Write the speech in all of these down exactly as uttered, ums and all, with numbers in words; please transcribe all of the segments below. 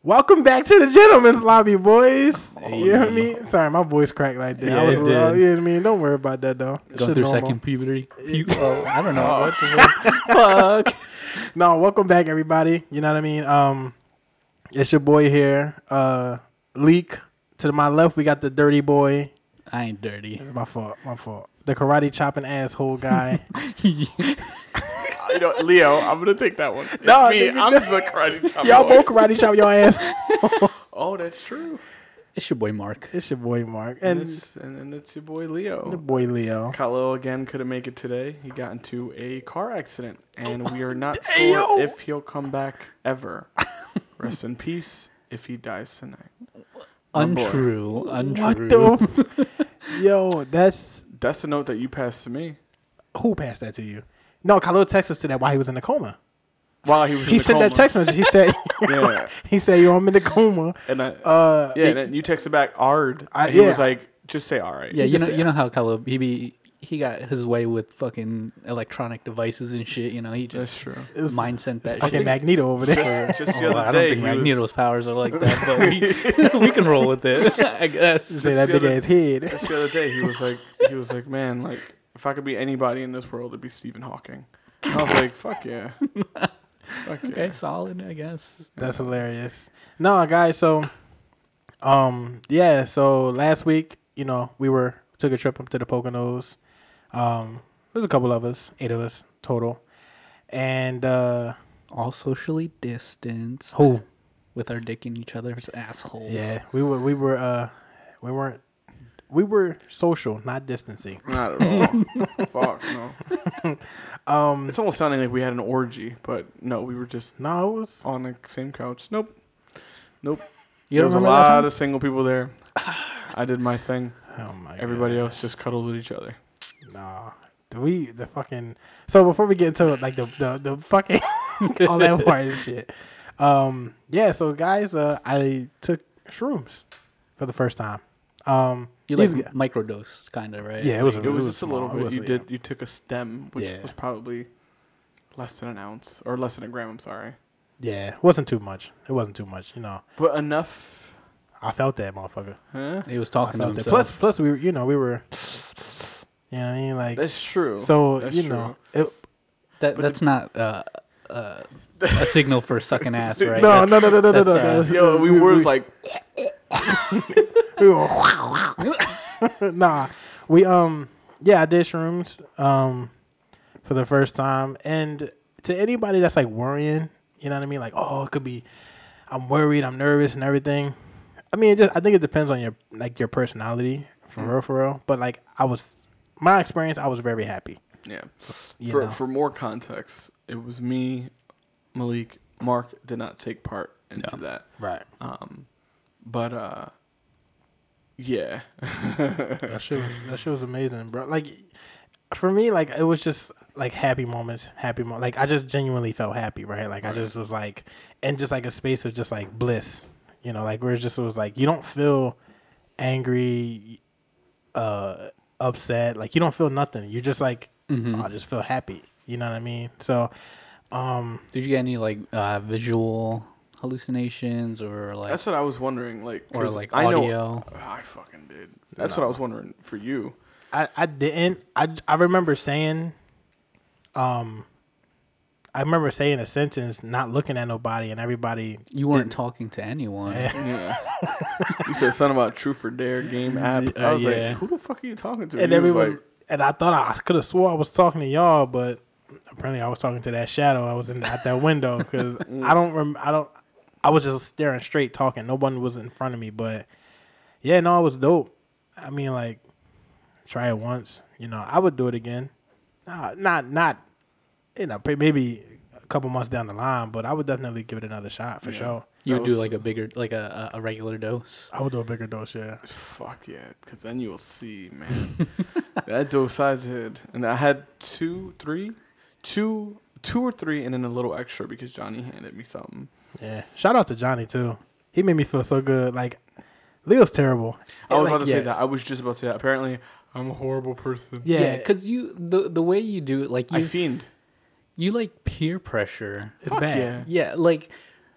Welcome back to the gentleman's lobby, boys. Oh, you know what I no. mean? Sorry, my voice cracked like that. Yeah, I was, it did. uh, you know what I mean? Don't worry about that, though. Going Shit through normal. second puberty. Pu- oh, I don't know what the fuck. No, welcome back, everybody. You know what I mean? Um, it's your boy here, uh, Leak. To my left, we got the dirty boy. I ain't dirty. It's my fault. My fault. The karate chopping asshole guy. You know, Leo, I'm gonna take that one. It's No, me. nigga, I'm no. the karate chop Y'all boy. both karate chop your ass. Oh, that's true. It's your boy Mark. It's your boy Mark And and it's and, and it's your boy the Leo. boy Leo. Khalil again couldn't make it today. He got into a car accident, and we are not Hey, sure yo. if he'll come back ever. Rest in peace if he dies tonight. My boy. Untrue. Untrue. What the? F- Yo, that's That's the note that you passed to me who passed that to you? No, Khalil texted us to that while he was in the coma. while he was. He in the sent coma. that text message. He said, Yeah, he said, yo, I'm in the coma. and I, Uh, yeah, and then you texted back "ard." I- and he yeah. was like, "Just say all right." Yeah, you just know, said- you know how Caleb he be he got his way with fucking electronic devices and shit. You know, he That's just true. it was mind sent that fucking shit. Magneto over there. Just, just the Oh, other I don't day, think he was- Magneto's powers are like that, but we, we can roll with it, I guess. Say that the big other- ass head. Just the other day, he was like, he was like, man, like if I could be anybody in this world, it'd be Stephen Hawking. And I was like, fuck yeah. Fuck Okay, yeah. solid, I guess. That's hilarious. No, guys. So, um, yeah. So last week, you know, we were took a trip up to the Poconos. Um, there's a couple of us, eight of us total, and uh, All socially distanced. who? With our dick in each other's assholes. Yeah, we were. We were. Uh, we weren't. We were social, not distancing. Not at all. Fuck no. Um, It's almost sounding like we had an orgy, but no, we were just no, it was. on the same couch. Nope. Nope. You there was a remember that lot time? of single people there. I did my thing. Oh my. Everybody God. else just cuddled with each other. Nah. Do we the fucking so before we get into like the the, the fucking all that part of shit. Um yeah, so guys, uh I took shrooms for the first time. Um You these like guys- microdose, kind of, right? Yeah, it was It was a just a little small- it bit. was- You yeah. did. You took a stem, which Yeah. was probably less than an ounce or less than a gram. I'm sorry, Yeah, it wasn't too much. It wasn't too much, you know. but enough. I felt that motherfucker. Huh? He was I talking to felt that. himself. Plus plus we were you know, we were you know what I mean? Like That's true. so That's you true. know it, that but that's not uh, uh, a signal for sucking ass, right? no, That's- no, no, no, no, no, that's, no, uh, that's- Yo, we were like, we were nah, we um yeah, I did shrooms um for the first time, and to anybody that's like worrying, you know what I mean, like oh, it could be, I'm worried, I'm nervous, and everything. I mean, it just I think it depends on your like your personality for Mm. real, for real. But like I was, my experience, I was very happy. yeah. You For know? for more context, it was me, Malik, Mark did not take part into No. that. Right. Um, but uh, yeah. That shit was that shit was amazing, bro. Like for me, like it was just like happy moments, happy mo- like I just genuinely felt happy, right? Like I Right. just was like in just like a space of just like bliss, you know, like where it just was like you don't feel angry, uh, upset, like you don't feel nothing. You just like Mhm. oh, I just feel happy, you know what I mean? So, um, Did you get any like uh, visual hallucinations or like That's what I was wondering. Like, or 'cause like I know audio? I fucking did. That's what I was wondering for you. I I didn't. I I remember saying, um. I remember saying a sentence, not looking at nobody, and everybody. You weren't didn't- talking to anyone. Yeah. You said something about Truth or Dare game app. Uh, I was yeah. like, who the fuck are you talking to? And he was everyone, like, and I thought I could have swore I was talking to y'all, but apparently I was talking to that shadow. I was in at that window because I don't rem- I don't. I was just staring straight, talking. No one was in front of me, but yeah, no, it was dope. I mean, like, try it once. You know, I would do it again. Nah, not not, you know, p- maybe a couple months down the line, but I would definitely give it another shot for Yeah. sure. You That would do was- like a bigger, like a, a a regular dose. I would do a bigger dose, yeah. fuck yeah, because then you'll see, man. That dose I did, and I had two, three, two, two or three, and then a little extra because Johnny handed me something. Yeah. Shout out to Johnny too. He made me feel so good. Like Leo's terrible. I was Like, about to yeah. say that. I was just about to say that. Apparently, I'm a horrible person. Yeah, because you the the way you do it, like I you fiend. you like peer pressure. it's Fuck bad. yeah. Yeah, like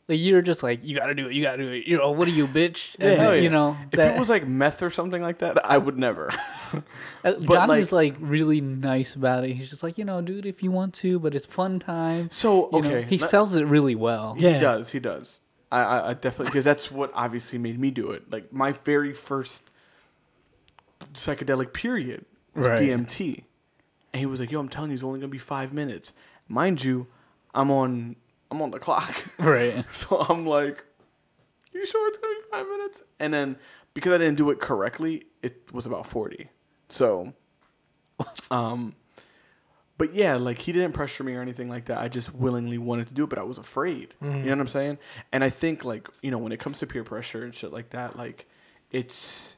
Like you're just like, you gotta do it, you gotta do it. You know, what are you, bitch? And, Yeah. you know. If that- it was like meth or something like that, I would never. Uh, But, Johnny's like, really nice about it. He's just like, you know, dude, if you want to, but it's fun time. So You know, okay, he let- sells it really well. Yeah. He does. He does. I, I, I definitely because that's what obviously made me do it. Like my very first psychedelic period was Right. D M T, and he was like, "Yo, I'm telling you, it's only gonna be five minutes." Mind you, I'm on I'm on the clock, Right. so I'm like, "You sure it's gonna be five minutes?" And then because I didn't do it correctly, it was about forty. So, um. But yeah, like he didn't pressure me or anything like that. I just willingly wanted to do it, but I was afraid. Mm-hmm. You know what I'm saying? And I think like, you know, when it comes to peer pressure and shit like that, like it's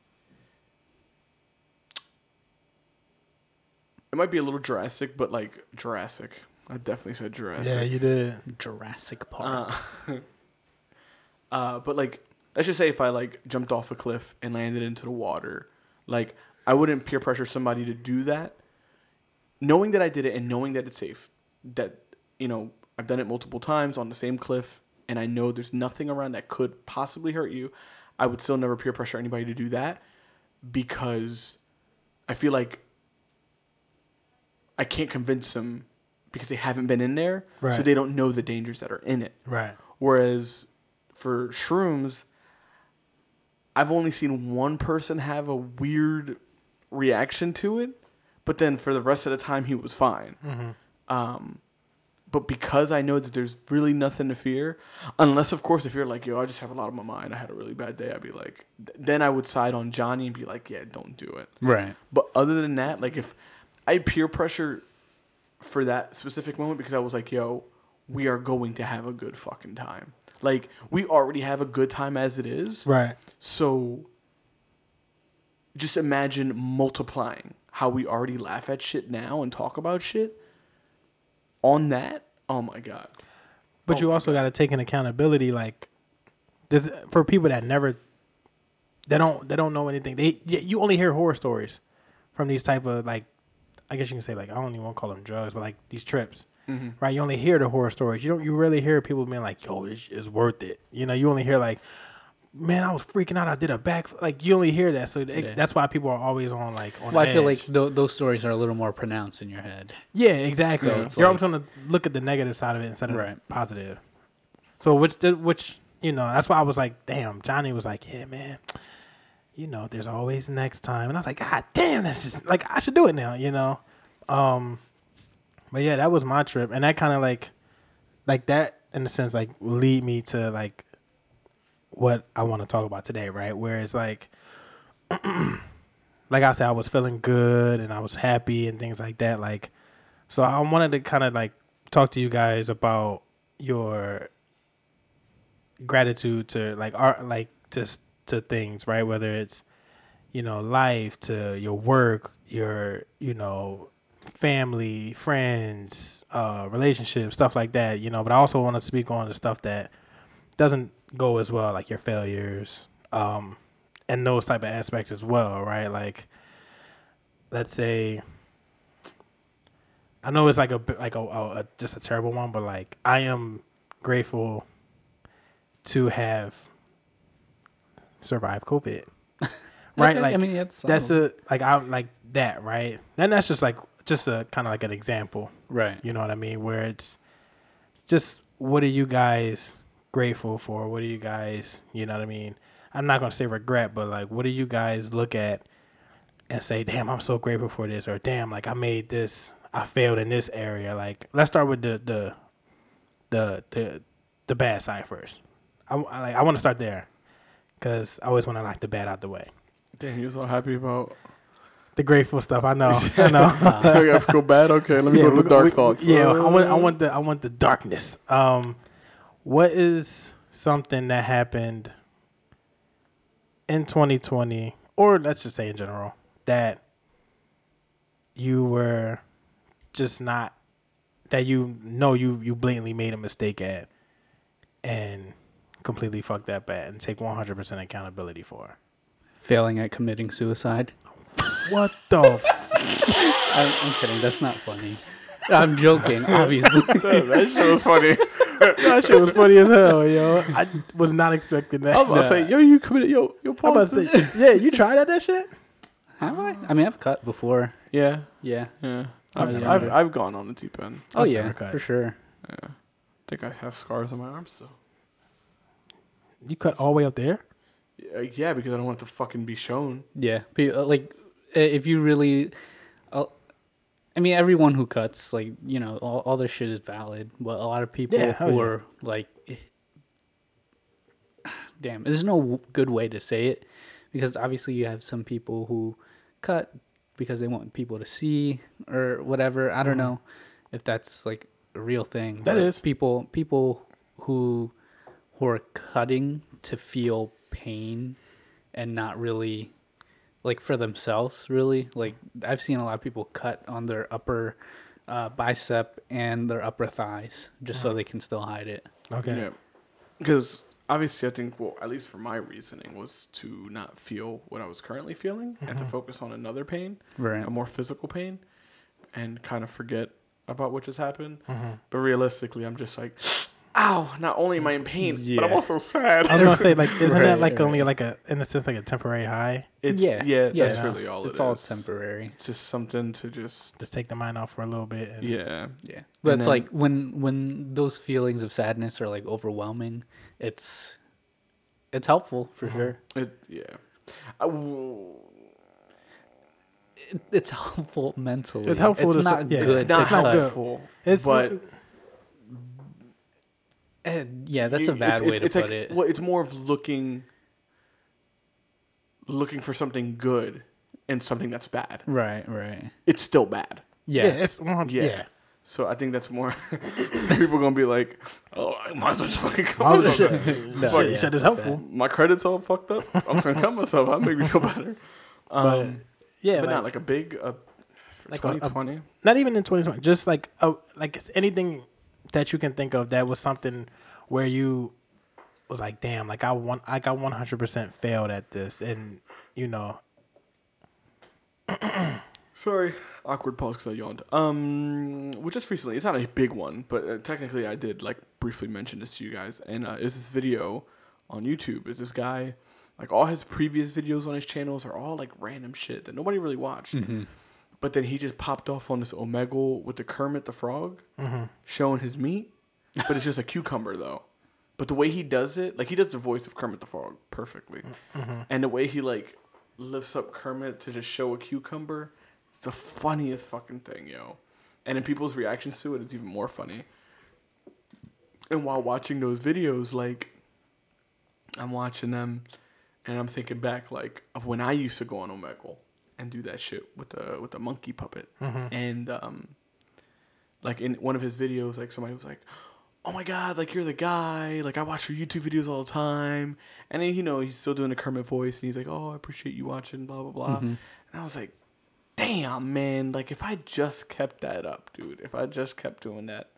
it might be a little Jurassic, but like Jurassic. I definitely said Jurassic. Yeah, you did. Jurassic Park. Uh, uh, but like, let's just say if I like jumped off a cliff and landed into the water, like I wouldn't peer pressure somebody to do that. Knowing that I did it and knowing that it's safe, that, you know, I've done it multiple times on the same cliff and I know there's nothing around that could possibly hurt you, I would still never peer pressure anybody to do that because I feel like I can't convince them because they haven't been in there, so Right. they don't know the dangers that are in it. Right. Whereas for shrooms, I've only seen one person have a weird reaction to it. But then for the rest of the time, he was fine. Mm-hmm. Um, but because I know that there's really nothing to fear, unless, of course, if you're like, yo, I just have a lot on my mind, I had a really bad day, I'd be like, th- then I would side on Johnny and be like, yeah, don't do it. Right. But other than that, like if I peer pressure for that specific moment because I was like, yo, we are going to have a good fucking time. Like, we already have a good time as it is. Right. So just imagine multiplying how we already laugh at shit now and talk about shit on that. Oh my God. But Oh you my also got to take an accountability, like this for people that never, they don't, they don't know anything. They, y- you only hear horror stories from these type of like, I guess you can say like I don't even want to call them drugs, but like these trips, Mm-hmm. right? You only hear the horror stories. You don't, you really hear people being like, "Yo, this is worth it." You know, you only hear like, "Man, I was freaking out. I did a back." Like you only hear that, so it, Yeah. that's why people are always on like on. Well, I feel edge. like th- those stories are a little more pronounced in your head. Yeah, exactly. So it's You're like- always going to look at the negative side of it instead of Right. the positive. So which did which you know that's why I was like, damn. Johnny was like, yeah, man. You know, there's always next time, and I was like, God damn, that's just like I should do it now. You know, um, but yeah, that was my trip, and that kind of like, like that in a sense, like lead me to like what I want to talk about today, right? Where it's like. Like I said, I was feeling good and I was happy and things like that. Like, so I wanted to kind of like talk to you guys about your gratitude to like art, like to to things, right? Whether it's you know life, to your work, your you know family, friends, uh, relationships, stuff like that. You know, but I also want to speak on the stuff that doesn't go as well, like your failures. Um, and those type of aspects as well, right? Like, let's say, I know it's like a bit- like a, a, a just a terrible one, but like I am grateful to have survived COVID, right? Okay, Like I mean, that's that's solid. a like I'm like that, right? And that's just like just a kind of like an example, Right. you know what I mean? Where it's just what are you guys grateful for? What are you guys, you know what I mean? I'm not going to say regret, but like, what do you guys look at and say, damn, I'm so grateful for this, or damn, like I made this, I failed in this area. Like, let's start with the, the, the, the, the bad side first. I, I like, I want to start there because I always want to knock the bad out the way. Damn, you're so happy about. The grateful stuff, I know, I know. I gotta go bad. Okay, let me go to we- the dark we- thoughts. Yeah, I want, I want the, I want the darkness. Um, what is something that happened in twenty twenty, or let's just say in general, that you were just not, that you know you you blatantly made a mistake at, and completely fucked that bad, and take one hundred percent accountability for? Failing at committing suicide. What the? F- I'm, I'm kidding. That's not funny. I'm joking, obviously. that, that shit was funny. That shit was funny as hell, yo. I was not expecting that. I was about to say, yo, you committed, yo, yo, I'm about pause to this. say, yeah, you tried out that shit? Have I? I mean, I've cut before. Yeah, Yeah. yeah. I've I've, never I've, cut. I've gone on the deep end. Oh I've yeah, never cut. for sure. Yeah. I think I have scars on my arms still. You cut all the way up there? Yeah, yeah, because I don't want it to fucking be shown. Yeah, Pe- uh, like uh, if you really, uh, I mean, everyone who cuts, like you know, all all this shit is valid. But a lot of people Yeah, hell who yeah. are like, damn, there's no w- good way to say it, because obviously you have some people who cut because they want people to see or whatever. I don't know if that's like a real thing. Mm-hmm. That but is. people people who who are cutting to feel pain and not really like for themselves, really. Like I've seen a lot of people cut on their upper uh, bicep and their upper thighs just so they can still hide it. Okay. Yeah. Because obviously, I think, well, at least for my reasoning, was to not feel what I was currently feeling and to focus on another pain, Right. a more physical pain, and kind of forget about what just happened. But realistically, I'm just like, ow, not only am I in pain, but I'm Yeah. also sad. I was gonna say, like, isn't that Right, like only right. like a, in a sense, like a temporary high? It's, yeah, yeah, yeah, that's it's- really all it it's is. all temporary. It's just something to just, Just take the mind off for a little bit. And, yeah. Yeah, but And it's then- like when when those feelings of sadness are like overwhelming, it's it's helpful for sure. It, yeah. I w- It, it's helpful mentally. It's helpful It's to not s- yeah, good. it's not it's not cut. good. helpful. It's but Eh, yeah, that's you- a bad it- way it- to it's put like, it. Well, it's more of looking, looking for something good in something that's bad. Right, right. It's still bad. yeah, Yeah, it's one hundred. Yeah. Yeah. So I think that's more. People gonna be like, "Oh, I might as well just fucking cut Oh myself. shit! No, Shit, you yeah, said it's fuck helpful, My credit's all fucked up. I'm just gonna cut myself. I'll make me feel better." Um, but yeah, but like, not like a big uh, for Like a- a- twenty twenty. not even in twenty twenty. Just like a, like it's anything that you can think of that was something where you was like, damn, like I want, like I one hundred percent failed at this, and you know, Sorry, awkward pause because I yawned. Um, well, just recently, it's not a big one, but uh, technically, I did like briefly mention this to you guys. And uh, is this video on YouTube? It's this guy, like all his previous videos on his channels are all like random shit that nobody really watched. But then he just popped off on this Omegle with the Kermit the Frog, showing his meat, but it's just a cucumber though. But the way he does it, like he does the voice of Kermit the Frog perfectly, and the way he like lifts up Kermit to just show a cucumber. It's the funniest fucking thing, yo. And in people's reactions to it, it's even more funny. And while watching those videos, like, I'm watching them, and I'm thinking back, like, of when I used to go on Omegle and do that shit with the with the monkey puppet. And, um, like, in one of his videos, like, somebody was like, oh my god, like, you're the guy. Like, I watch your YouTube videos all the time. And then, you know, he's still doing the Kermit voice, and he's like, oh, I appreciate you watching, blah, blah, blah. And I was like, damn, man, like if I just kept that up, dude, if I just kept doing that.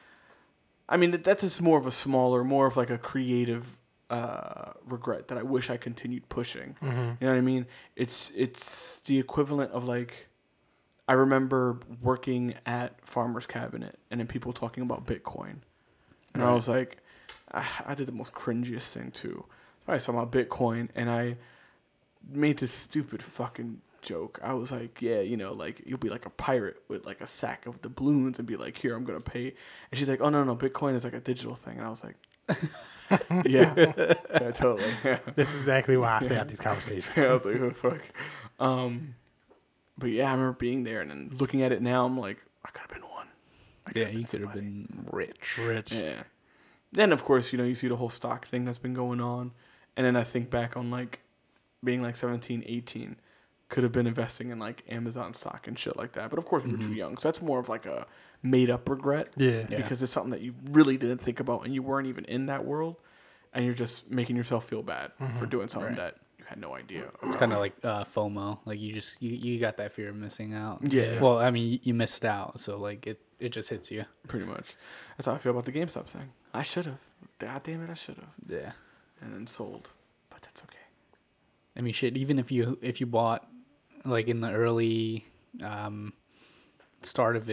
I mean, that- that's just more of a smaller, more of like a creative uh, regret that I wish I continued pushing. You know what I mean? It's it's the equivalent of like, I remember working at Farmer's Cabinet and then people talking about Bitcoin. And I Right. was like, I, I did the most cringiest thing too. I was talking about Bitcoin and I made this stupid fucking joke. I was like, yeah, you know, like you'll be like a pirate with like a sack of doubloons and be like, here, I'm gonna pay. And she's like, oh no, no, Bitcoin is like a digital thing. And I was like, yeah, yeah, totally. Yeah. this is exactly why I stay out these conversations. Yeah, I was like, oh fuck. Um, but yeah, I remember being there and then looking at it now. I'm like, I could have been one. I Yeah, could've you could have somebody. been rich. Rich. Yeah. Then of course, you know, you see the whole stock thing that's been going on, and then I think back on like being like seventeen, eighteen. Could have been investing in like Amazon stock and shit like that. But of course, we were too young. So that's more of like a made up regret. Yeah. Yeah. Because it's something that you really didn't think about and you weren't even in that world. And you're just making yourself feel bad for doing something Right. that you had no idea. It's kind of like uh, FOMO. Like you just you, you got that fear of missing out. Yeah. Well, I mean, you, you missed out, so like it it just hits you. Pretty much. That's how I feel about the GameStop thing. I should have. God damn it, I should have. Yeah. And then sold. But that's okay. I mean, shit. Even if you if you bought like in the early um, start of it,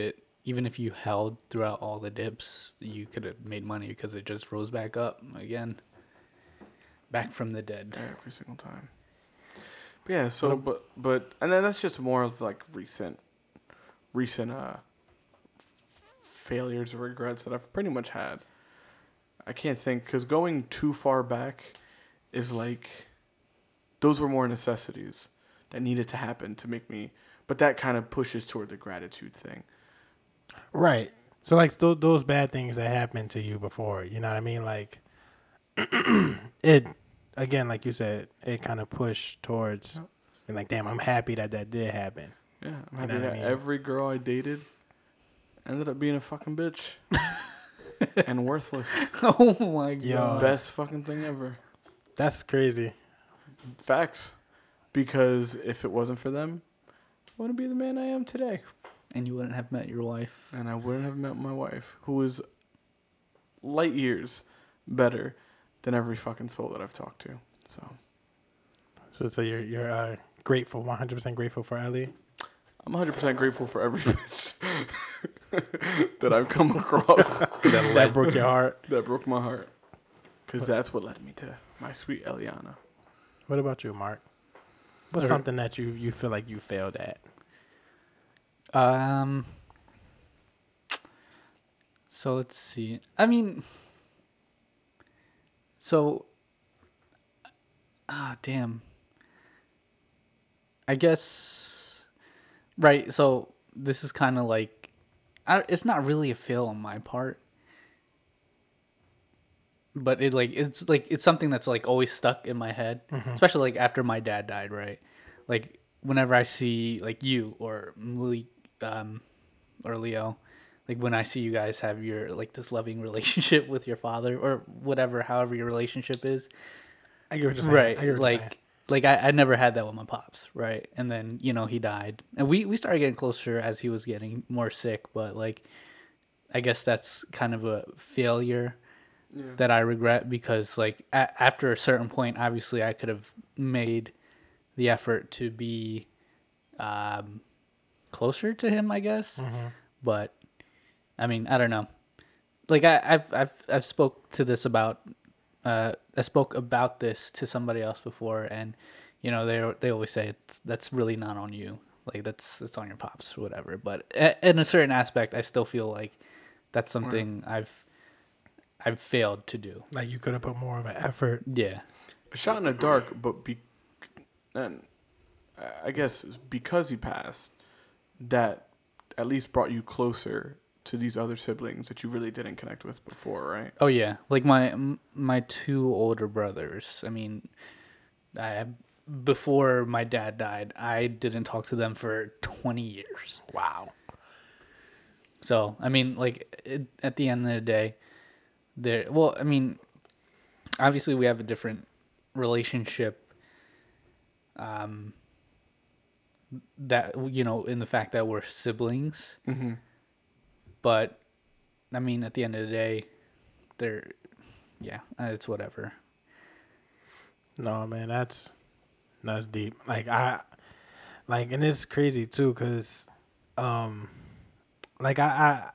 even if you held throughout all the dips, you could have made money because it just rose back up again, back from the dead. Every single time. But yeah, so, but, but, and then that's just more of like recent, recent, uh, failures or regrets that I've pretty much had. I can't think, because going too far back is like, those were more necessities that needed to happen to make me, but that kind of pushes toward the gratitude thing. Right. So like those those bad things that happened to you before, you know what I mean? Like it again, like you said, it kind of pushed towards being like, damn, I'm happy that that did happen. Yeah, I'm You happy know what that I mean? every girl I dated ended up being a fucking bitch and worthless. Oh my god! Yo. Best fucking thing ever. That's crazy. Facts. Because if it wasn't for them, I wouldn't be the man I am today. And you wouldn't have met your wife. And I wouldn't have met my wife, who is light years better than every fucking soul that I've talked to. So, So so you're you're uh, grateful, one hundred percent grateful for Ellie. I'm one hundred percent grateful for every bitch that I've come across That, that broke your heart. that broke my heart. Because that's what led me to my sweet Eliana. What about you, Mark? What's Okay. something that you, you feel like you failed at? Um. So let's see. I mean. So. Ah, damn. I guess. Right. So this is kind of like, I, it's not really a fail on my part. But it like it's like it's something that's like always stuck in my head, especially like after my dad died, right? Like whenever I see like you or Malik, um, or Leo, like when I see you guys have your like this loving relationship with your father or whatever, however your relationship is, I get what you're saying. right? I get what you're saying. Like like I, I never had that with my pops, right? And then you know he died, and we we started getting closer as he was getting more sick, but like I guess that's kind of a failure. Yeah. That I regret because like a- after a certain point, obviously I could have made the effort to be um, closer to him, I guess. Mm-hmm. But I mean, I don't know. Like I, I've I've I've spoke to this about uh, I spoke about this to somebody else before, and you know they they always say it's, that's really not on you. Like that's that's on your pops or whatever. But a- in a certain aspect, I still feel like that's something I've I've failed to do. Like you could have put more of an effort. Yeah. A shot in the dark, but be, and I guess because he passed, that at least brought you closer to these other siblings that you really didn't connect with before, right? Oh yeah, like my m- my two older brothers. I mean, I before my dad died, I didn't talk to them for twenty years. Wow. So I mean, like it, at the end of the day, there. Well, I mean, obviously we have a different relationship. Um. That you know, in the fact that we're siblings, Mm-hmm. but I mean, at the end of the day, they're yeah, it's whatever. No, man, that's that's deep. Like I, like, and it's crazy too, cause, um, like I,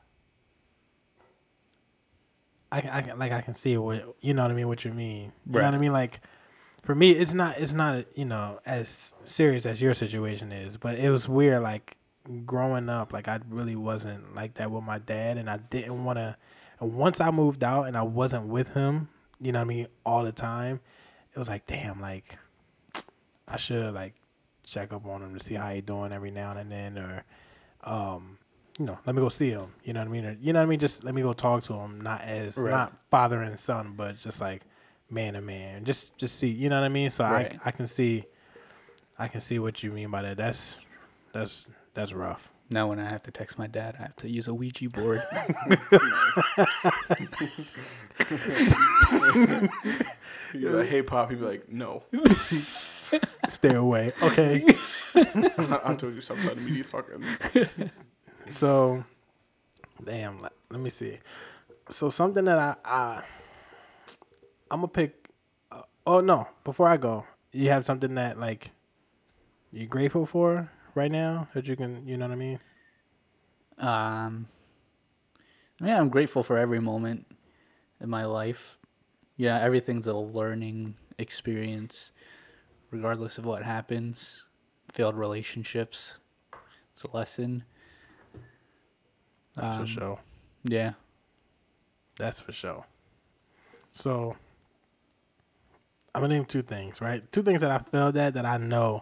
I, I, I can like I can see what you know what I mean. What you mean? You know Right. what I mean? Like, for me, it's not it's not you know as serious as your situation is, but it was weird. Like growing up, like I really wasn't like that with my dad, and I didn't want to. And once I moved out and I wasn't with him, you know what I mean, all the time, it was like, damn, like I should like check up on him to see how he doing every now and then, or um, you know, let me go see him. You know what I mean? Or, you know what I mean? Just let me go talk to him, not as Right. not father and son, but just like man to man. Just just see, you know what I mean? So Right. I I can see I can see what you mean by that. That's that's that's rough. Now when I have to text my dad, I have to use a Ouija board. He'd be like, hey, Pop. He'd be like, no. Stay away. Okay. I, I told you stop trying to be these fucking. So, damn. Let, let me see. So something that I, I I'm gonna pick. Uh, oh no! Before I go, you have something that like you're grateful for right now that you can. You know what I mean? um, Yeah, I'm grateful for every moment in my life. Yeah, everything's a learning experience, regardless of what happens. Failed relationships, it's a lesson. That's for Um, sure. Yeah. That's for sure. So I'm gonna name two things, right? Two things that I failed at that I know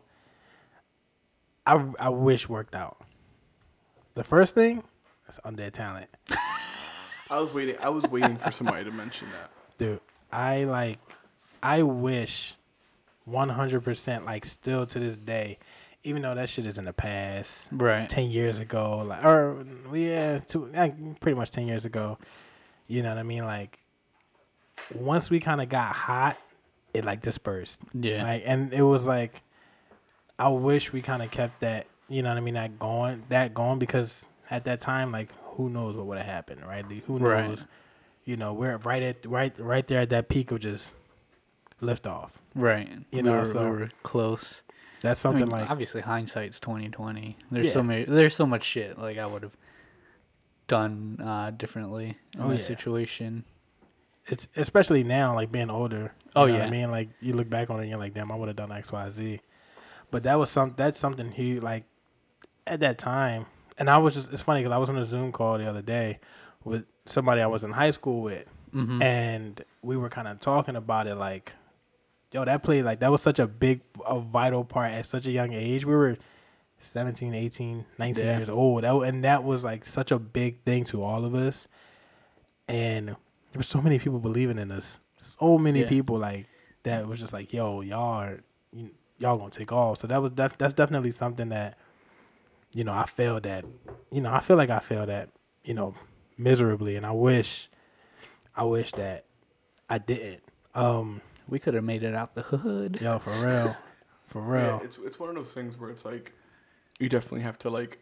I I wish worked out. The first thing is undead talent. I was waiting. I was waiting for somebody to mention that. Dude, I like I wish one hundred percent like still to this day, even though that shit is in the past, Right. ten years ago, like or yeah, two, like, pretty much ten years ago. You know what I mean? Like once we kind of got hot, it like dispersed. Yeah. Like, and it was like, I wish we kind of kept that. You know what I mean? That going, that going because at that time, like, who knows what would have happened, right? Who Right. knows? You know, we're right at right right there at that peak of just lift off. Right. You we know, were, so- we were close. That's I something mean, like obviously hindsight's twenty twenty. There's Yeah. so many. There's so much shit like I would have done uh, differently in Oh, that yeah. situation. it's especially now, like being older. You Oh, know what yeah. I mean, like you look back on it and you're like, damn, I would have done X, Y, Z. But that was some. That's something he like at that time. And I was just. It's funny because I was on a Zoom call the other day with somebody I was in high school with, Mm-hmm. and we were kind of talking about it. Like, yo, that played like that was such a big, a vital part at such a young age. We were seventeen, eighteen, nineteen Yeah. years old, that, and that was like such a big thing to all of us. And there were so many people believing in us. So many Yeah. people like that was just like, yo, y'all are, y- y'all gonna take off. So that was def- that's definitely something that, you know, I failed at. You know, I feel like I failed at, you know, miserably, and I wish, I wish that I didn't. Um, We could have made it out the hood. yo, for real, for Yeah, real. it's it's one of those things where it's like, you definitely have to like.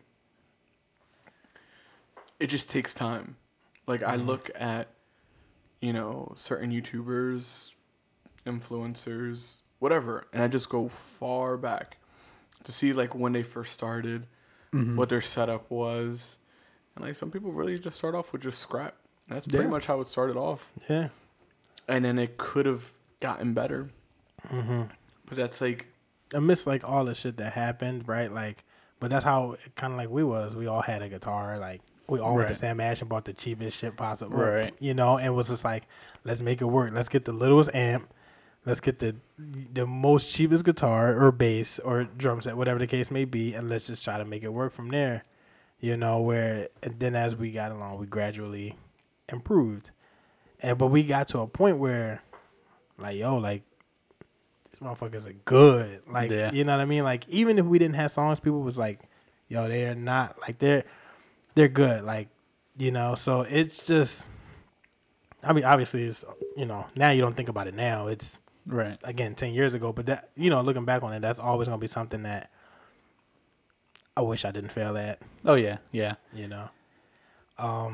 It just takes time. Like I look at, you know, certain YouTubers, influencers, whatever, and I just go far back to see like when they first started, Mhm. what their setup was, and like some people really just start off with just scrap. That's pretty Yeah. much how it started off, Yeah. and then it could have gotten better. Mm-hmm. But that's like, Amidst like all the shit that happened, right? Like, but that's how kind of like we was. We all had a guitar. Like, we all went to Right. Sam Ash and bought the cheapest shit possible. Right. You know, and was just like, let's make it work. Let's get the littlest amp. Let's get the the most cheapest guitar or bass or drum set, whatever the case may be, and let's just try to make it work from there. You know, where and then as we got along, we gradually improved. And but we got to a point where, like, yo, like these motherfuckers are good. Like, Yeah. you know what I mean? Like, even if we didn't have songs, people was like, yo, they're not like they're they're good. Like, you know, so it's just I mean, obviously it's you know, now you don't think about it now. It's Right. again ten years ago, but that you know, looking back on it, that's always gonna be something that I wish I didn't fail at, Oh yeah. Yeah. you know. Um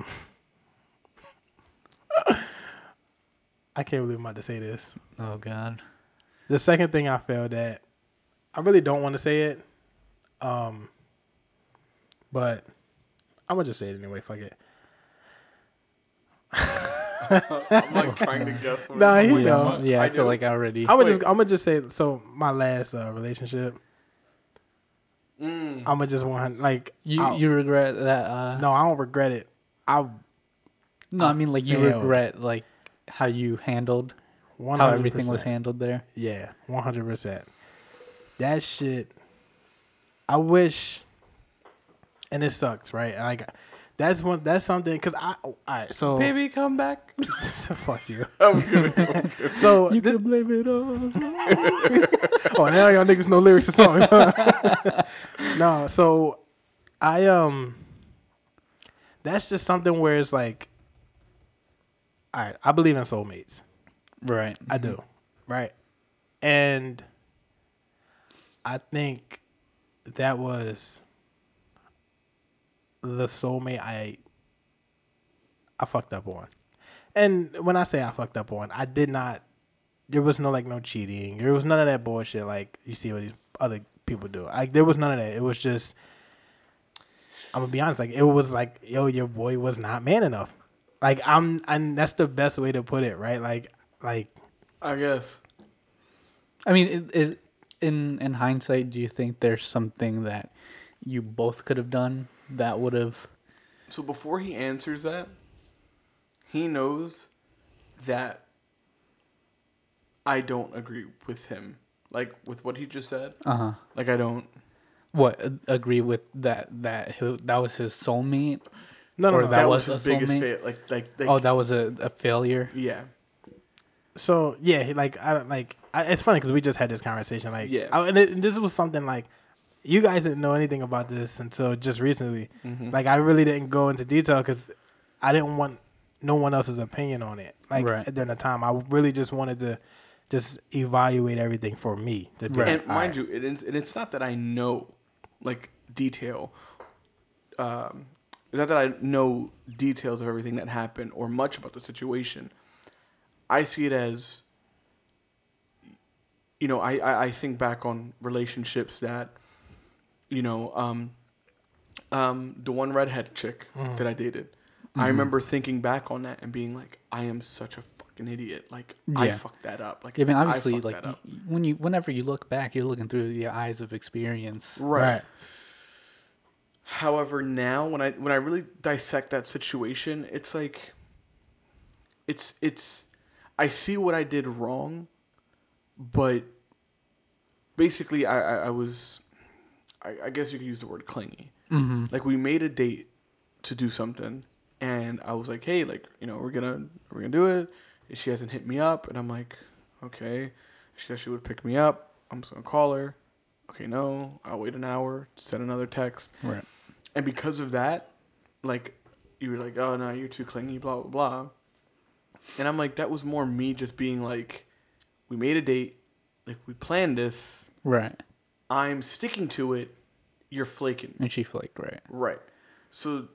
I can't believe I'm about to say this. Oh god. The second thing I failed at, I really don't want to say it, um, but I'm gonna just say it anyway. Fuck it. I'm like trying to guess. What Nah, it is. you yeah, know. I'm- yeah, I, I feel do. like I already. I'm gonna Wait. just I'm gonna just say so. My last uh, relationship, Mm. I'm gonna just want like you I'll- you regret that? Uh, no, I don't regret it. I no, I mean like you failed. regret like how you handled one how hundred everything was percent. handled there. Yeah, one hundred percent. That shit. I wish, and it sucks, right? Like, that's one. That's something because I. All right, so Baby, come back. fuck you. I'm good. So You thi- can blame it on. oh, now y'all niggas know lyrics to songs. Huh? No, so I um, that's just something where it's like, all right, I believe in soulmates. Right. I do, right, and I think that was the soulmate I I fucked up on. And when I say I fucked up on, I did not. There was no like no cheating. There was none of that bullshit like you see what these other people do. Like there was none of that. It was just. I'm gonna be honest. Like it was like yo, your boy was not man enough. Like I'm, and that's the best way to put it, right? Like, like I guess. I mean, it, is in in hindsight, do you think there's something that you both could have done that would have? So before he answers that, he knows that I don't agree with him. Like with what he just said. Uh huh. Like I don't. What a- agree with that? That who, that was his soulmate. no, no, Or no. that That, was was, a his biggest soulmate? fail. Like, like, like. Oh, that was a, a failure. Yeah. So yeah, he, like I like I, it's funny because we just had this conversation. Like, Yeah. I, and, it, and this was something like you guys didn't know anything about this until just recently. Mm-hmm. Like, I really didn't go into detail because I didn't want no one else's opinion on it. Like Right. during the time, I really just wanted to just evaluate everything for me. To be Right. like, And mind all you, it is, and it's not that I know, like, detail. Um, it's not that I know details of everything that happened or much about the situation. I see it as, you know, I, I, I think back on relationships that, you know, um, um, the one redhead chick Mhm. that I dated. Mm-hmm. I remember thinking back on that and being like, I am such a fucking idiot. Like, I Yeah. fucked that up. Like, I mean, I obviously, fucked like that up. y- when you, whenever you look back, you're looking through the eyes of experience. right. right. However, now when I when I really dissect that situation, it's like it's it's I see what I did wrong, but basically I I, I was I, I guess you could use the word clingy. Mm-hmm. Like we made a date to do something, and I was like, hey, like you know we're gonna we're gonna do it. She hasn't hit me up, and I'm like, okay. She said she would pick me up. I'm just gonna call her. Okay, no, I'll wait an hour. Send another text. Right. And because of that, like, you were like, oh, no, you're too clingy, blah, blah, blah. And I'm like, that was more me just being like, we made a date. Like, we planned this. Right. I'm sticking to it. You're flaking. And she flaked. Right. Right. So,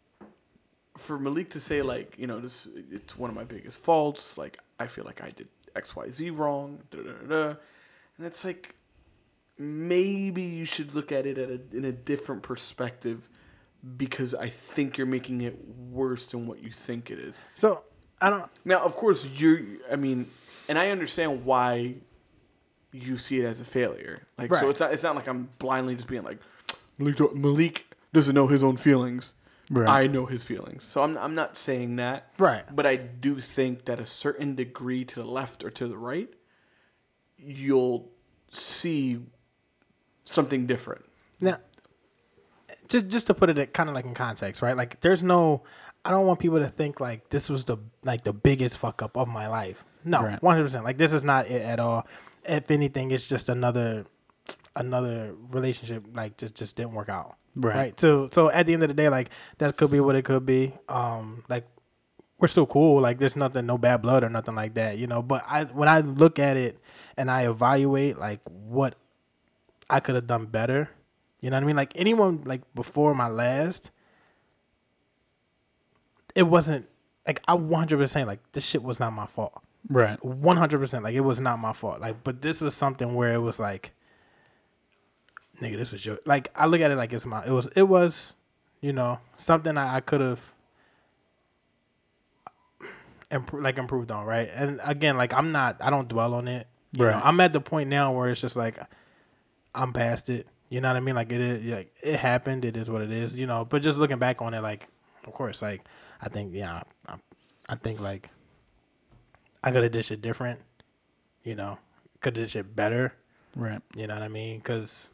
for Malik to say, like, you know, this it's one of my biggest faults. Like, I feel like I did X, Y, Z wrong. Da, da, da, da. And it's like, maybe you should look at it at a, in a different perspective because I think you're making it worse than what you think it is. So I don't. Now, of course, you're, I mean, and I understand why you see it as a failure. Like, so Right. it's not, it's not like I'm blindly just being like, Malik, don't- Malik doesn't know his own feelings. Right. I know his feelings. So I'm, I'm not saying that. Right. But I do think that a certain degree to the left or to the right, you'll see something different. Now, just just to put it kind of like in context, right? Like, there's no. I don't want people to think like this was the like the biggest fuck up of my life. No, Right. one hundred percent. Like, this is not it at all. If anything, it's just another another relationship like just just didn't work out. Right. So so at the end of the day, like that could be what it could be. Um, like we're still cool. Like there's nothing, no bad blood or nothing like that, you know. But I when I look at it and I evaluate like what I could have done better, you know what I mean? Like anyone like before my last, it wasn't like I one hundred percent like this shit was not my fault. Right. one hundred percent like it was not my fault. Like, but this was something where it was like, nigga, this was your, like, I look at it like it's my, it was, it was, you know, something I, I could have, impro- like, improved on, right? And again, like, I'm not, I don't dwell on it. You Right. know, I'm at the point now where it's just like, I'm past it. You know what I mean? Like, it is, like, it happened. It is what it is, you know, but just looking back on it, like, of course, like, I think, yeah, I, I think, like, I could have did shit different, you know, could have did shit better. Right. You know what I mean? Because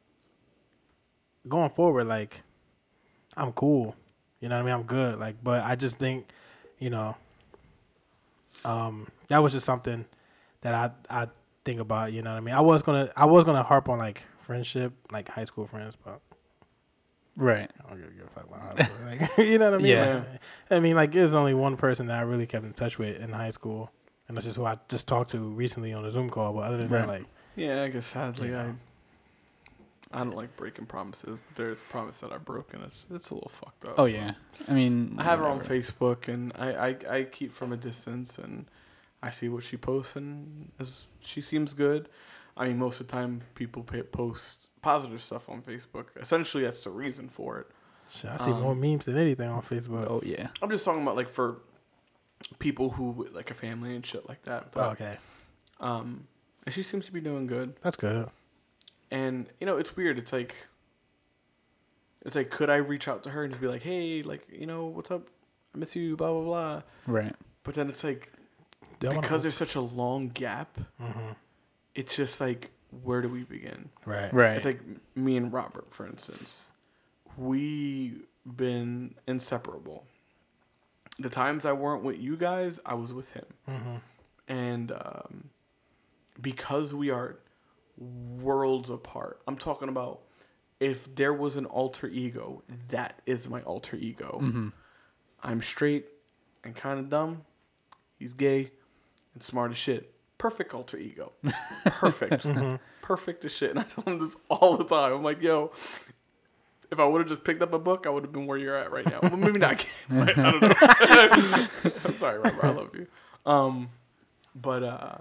going forward, like, I'm cool. You know what I mean? I'm good. Like, but I just think, you know, um, that was just something that I I think about. You know what I mean? I was gonna I was gonna harp on like friendship, like high school friends, but Right. I don't give a fuck about high school. Like, you know what I mean? Yeah. Like, I mean, like, there's only one person that I really kept in touch with in high school, and that's just who I just talked to recently on a Zoom call. But other than that, Right. like, Yeah, I guess sadly, You know. I I don't like breaking promises. But there's a promise that I've broken. It's it's a little fucked up. Oh yeah. I mean, I have her on whatever. Facebook, and I, I, I keep from a distance, and I see what she posts, and as she seems good. I mean, most of the time, people pay, post positive stuff on Facebook. Essentially, that's the reason for it. Shit, I see Um, more memes than anything on Facebook. Oh yeah. I'm just talking about like for people who like a family and shit like that. But, Oh, okay, Um, and she seems to be doing good. that's good. And you know, it's weird. It's like, it's like, could I reach out to her and just be like, hey, like, you know, what's up? I miss you, blah blah blah. Right. But then it's like, Don't wanna- because there's such a long gap, Mhm. it's just like, where do we begin? Right, Right. It's like me and Robert, for instance. We've been inseparable. The times I weren't with you guys, I was with him. Mm-hmm. And um, because we are worlds apart, I'm talking about if there was an alter ego, that is my alter ego. Mm-hmm. I'm straight and kind of dumb. He's gay and smart as shit. Perfect alter ego. Perfect. Mm-hmm. Perfect as shit. And I tell him this all the time. I'm like, yo, if I would have just picked up a book, I would have been where you're at right now. Well, maybe not. But I don't know. I'm sorry, Robert. I love you. Um, but uh,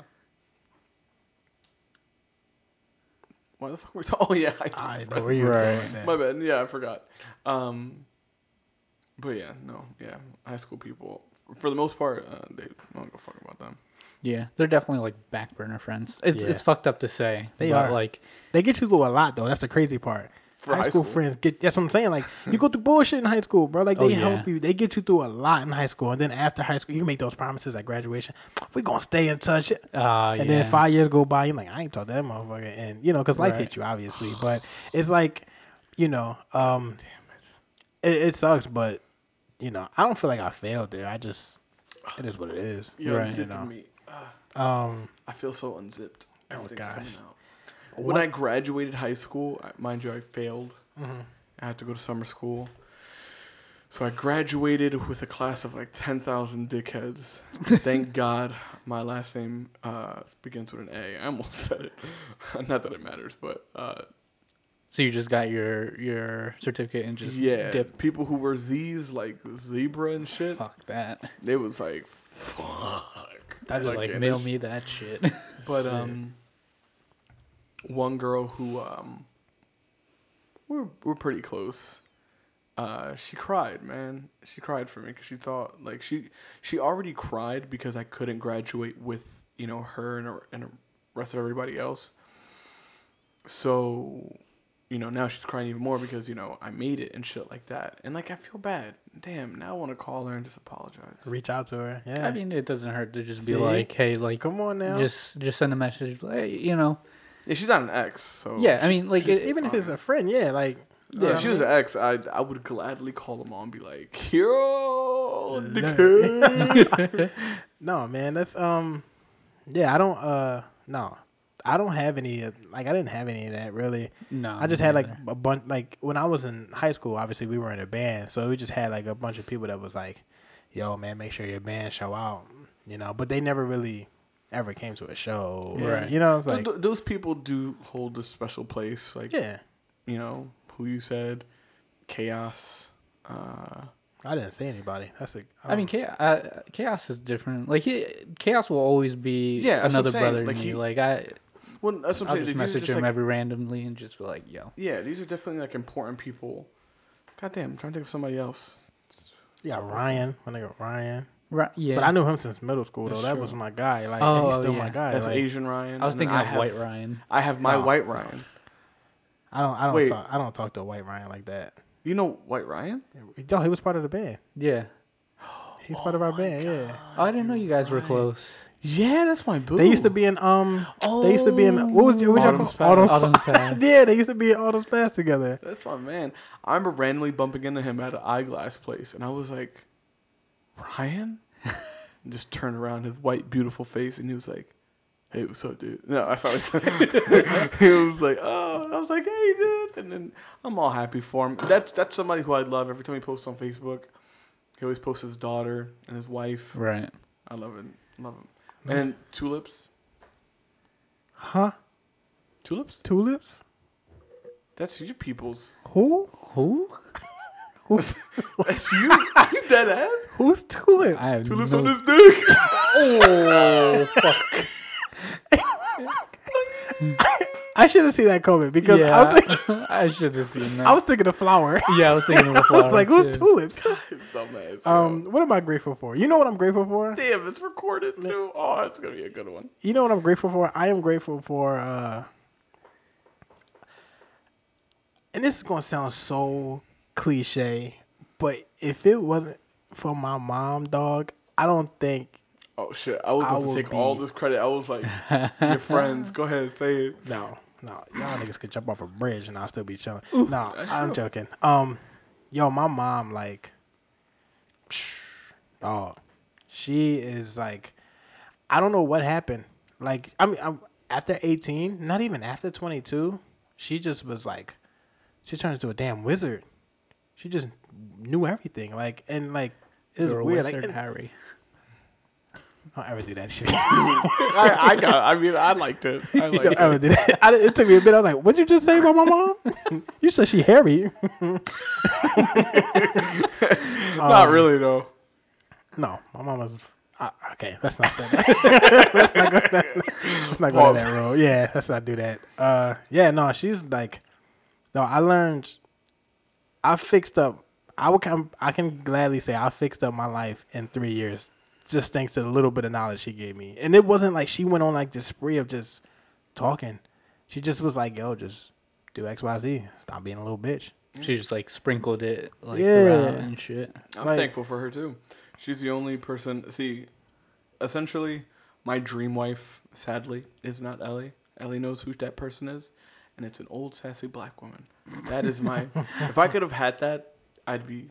why the fuck were we talking? Oh yeah, high school I know friends. where you're Right. going with that. My bad. Yeah, I forgot. Um, but yeah, no, yeah, high school people, for the most part, uh, they don't give a fuck about them. Yeah, they're definitely like back burner friends. It's Yeah. it's fucked up to say. They but are. like They get you through a lot though. That's the crazy part. For high, high school, school. friends get. That's what I'm saying. Like you go through bullshit in high school, bro. Like they Oh, yeah. help you. They get you through a lot in high school, and then after high school, you make those promises at graduation. We gonna stay in touch. uh yeah. And then five years go by, you're like, I ain't talked to that motherfucker, and you know, because life Right. hit you obviously, but it's like, you know, um, it, it sucks, but you know, I don't feel like I failed there. I just, it is what it is. You're Right. unzipping You know. me. Um, I feel so unzipped. Everything's gosh. coming out. When I graduated high school, I- mind you, I failed. Mhm. I had to go to summer school. So I graduated with a class of like ten thousand dickheads. Thank God my last name uh, begins with an A. I almost said it. Not that it matters, but uh, So you just got your your certificate and just yeah. dip. People who were Z's, like Zebra and shit, Fuck that. it was like, fuck. That's Just like and mail it's- me that shit. But Shit. um, one girl who um, we're we're pretty close. Uh, she cried, man. She cried for me because she thought like she she already cried because I couldn't graduate with you know her and her, and the rest of everybody else. So, you know, now she's crying even more because you know I made it and shit like that. And like I feel bad. Damn. Now I want to call her and just apologize. reach out to her. Yeah, I mean, it doesn't hurt to just be See? like, hey, like, come on now. just just send a message. Hey, you know. Yeah, she's not an ex. So Yeah, I she- mean, like, she's it- even if fine. it's a friend, yeah, like Yeah, uh, if she was an ex, I I would gladly call them on and be like, "Hero, dickhead." no, man, that's um, yeah, I don't uh, no, I don't have any uh, like I didn't have any of that really. No. I just me had like neither. a bunch. Like when I was in high school, obviously we were in a band, so we just had like a bunch of people that was like, "Yo, man, make sure your band show out," you know. But they never really ever came to a show, Right. You know, it's Th- like, th- those people do hold a special place. Like, yeah, you know, who you said, Chaos. Uh, I didn't say anybody. That's a. I mean, chaos, uh, chaos is different. Like, he, chaos will always be Yeah, that's what I'm another saying. brother Like, to he- me. Like, I, well, that's what I'll I'm saying. just These are message just him like, every randomly and just be like, yo. yeah, these are definitely like important people. God damn, I'm trying to think of somebody else. yeah, Ryan. My nigga Ryan. Right, yeah. But I knew him since middle school though. That's that true. was my guy. Like, Oh, and he's still yeah. my guy. That's like, Asian Ryan. I was and then thinking of have, White Ryan. I have my No. White Ryan. I don't. I don't. Wait. Talk, I don't talk to White Ryan like that. You know White Ryan? Yo, he was part of the band. Yeah. He's part of our band. Yeah. Oh, I didn't know you guys were close. Yeah, that's my boo. They used to be in um. They used to be in what was what was Autumn's y'all call Past. Autumn, Autumn's Past. Yeah, they used to be in Autumn's Past together. That's my man. I remember randomly bumping into him at an eyeglass place, and I was like, Ryan? And just turned around, his white, beautiful face, and he was like, hey, what's up, dude? No, I saw it. He was like, oh, I was like, hey, dude. And then I'm all happy for him. That's, that's somebody who I love. Every time he posts on Facebook, he always posts his daughter and his wife. Right. I love it. Love him. Nice. And Tulips. Huh? Tulips? Tulips? That's your people's. Who? Who? That's you? Are you dead ass? Who's Tulips? I have Tulips no... on his dick. Oh, fuck. I I should have seen that coming because I was thinking, I should have seen that. I was thinking of flower. yeah, I was thinking of the I flower. was like, who's too. tulips? His dumbass. Um, what am I grateful for? You know what I'm grateful for? Damn, it's recorded too. Oh, it's gonna be a good one. You know what I'm grateful for? I am grateful for, uh, and this is gonna sound so cliche, but if it wasn't for my mom, dog, I don't think. Oh shit! I was I about to will take be- all this credit. I was like, your friends, go ahead, say it. No, no, y'all niggas could jump off a bridge and I'll still be chilling. No, that's I'm true. joking. Um, yo, my mom, like, dog, she is like, I don't know what happened. Like, I mean, I'm, after eighteen, not even after twenty-two, she just was like, she turned into a damn wizard. She just knew everything. Like, and like, it was You're a weird. wizard, Like, and- Harry. don't ever do that shit. I, I got. I mean, I liked it. I liked Don't ever it. do that. I, it took me a bit. I was like, "What'd you just say about my mom?" You said she hairy. Not really though. No, my mom was. Uh, okay, let's not say that. let's not go that. Let's not go down that road. Yeah, let's not do that. Uh, yeah, no, she's like, no. I learned. I fixed up. I would. come- I can gladly say I fixed up my life in three years, just thanks to the little bit of knowledge she gave me. And it wasn't like she went on like this spree of just talking. She just was like, "Yo, just do X, Y, Z. Stop being a little bitch." She just like sprinkled it like Yeah. around and shit. I'm Like- thankful for her too. She's the only person. See, essentially, my dream wife, sadly, is not Ellie. Ellie knows who that person is, and it's an old sassy black woman. That is my. If I could have had that, I'd be.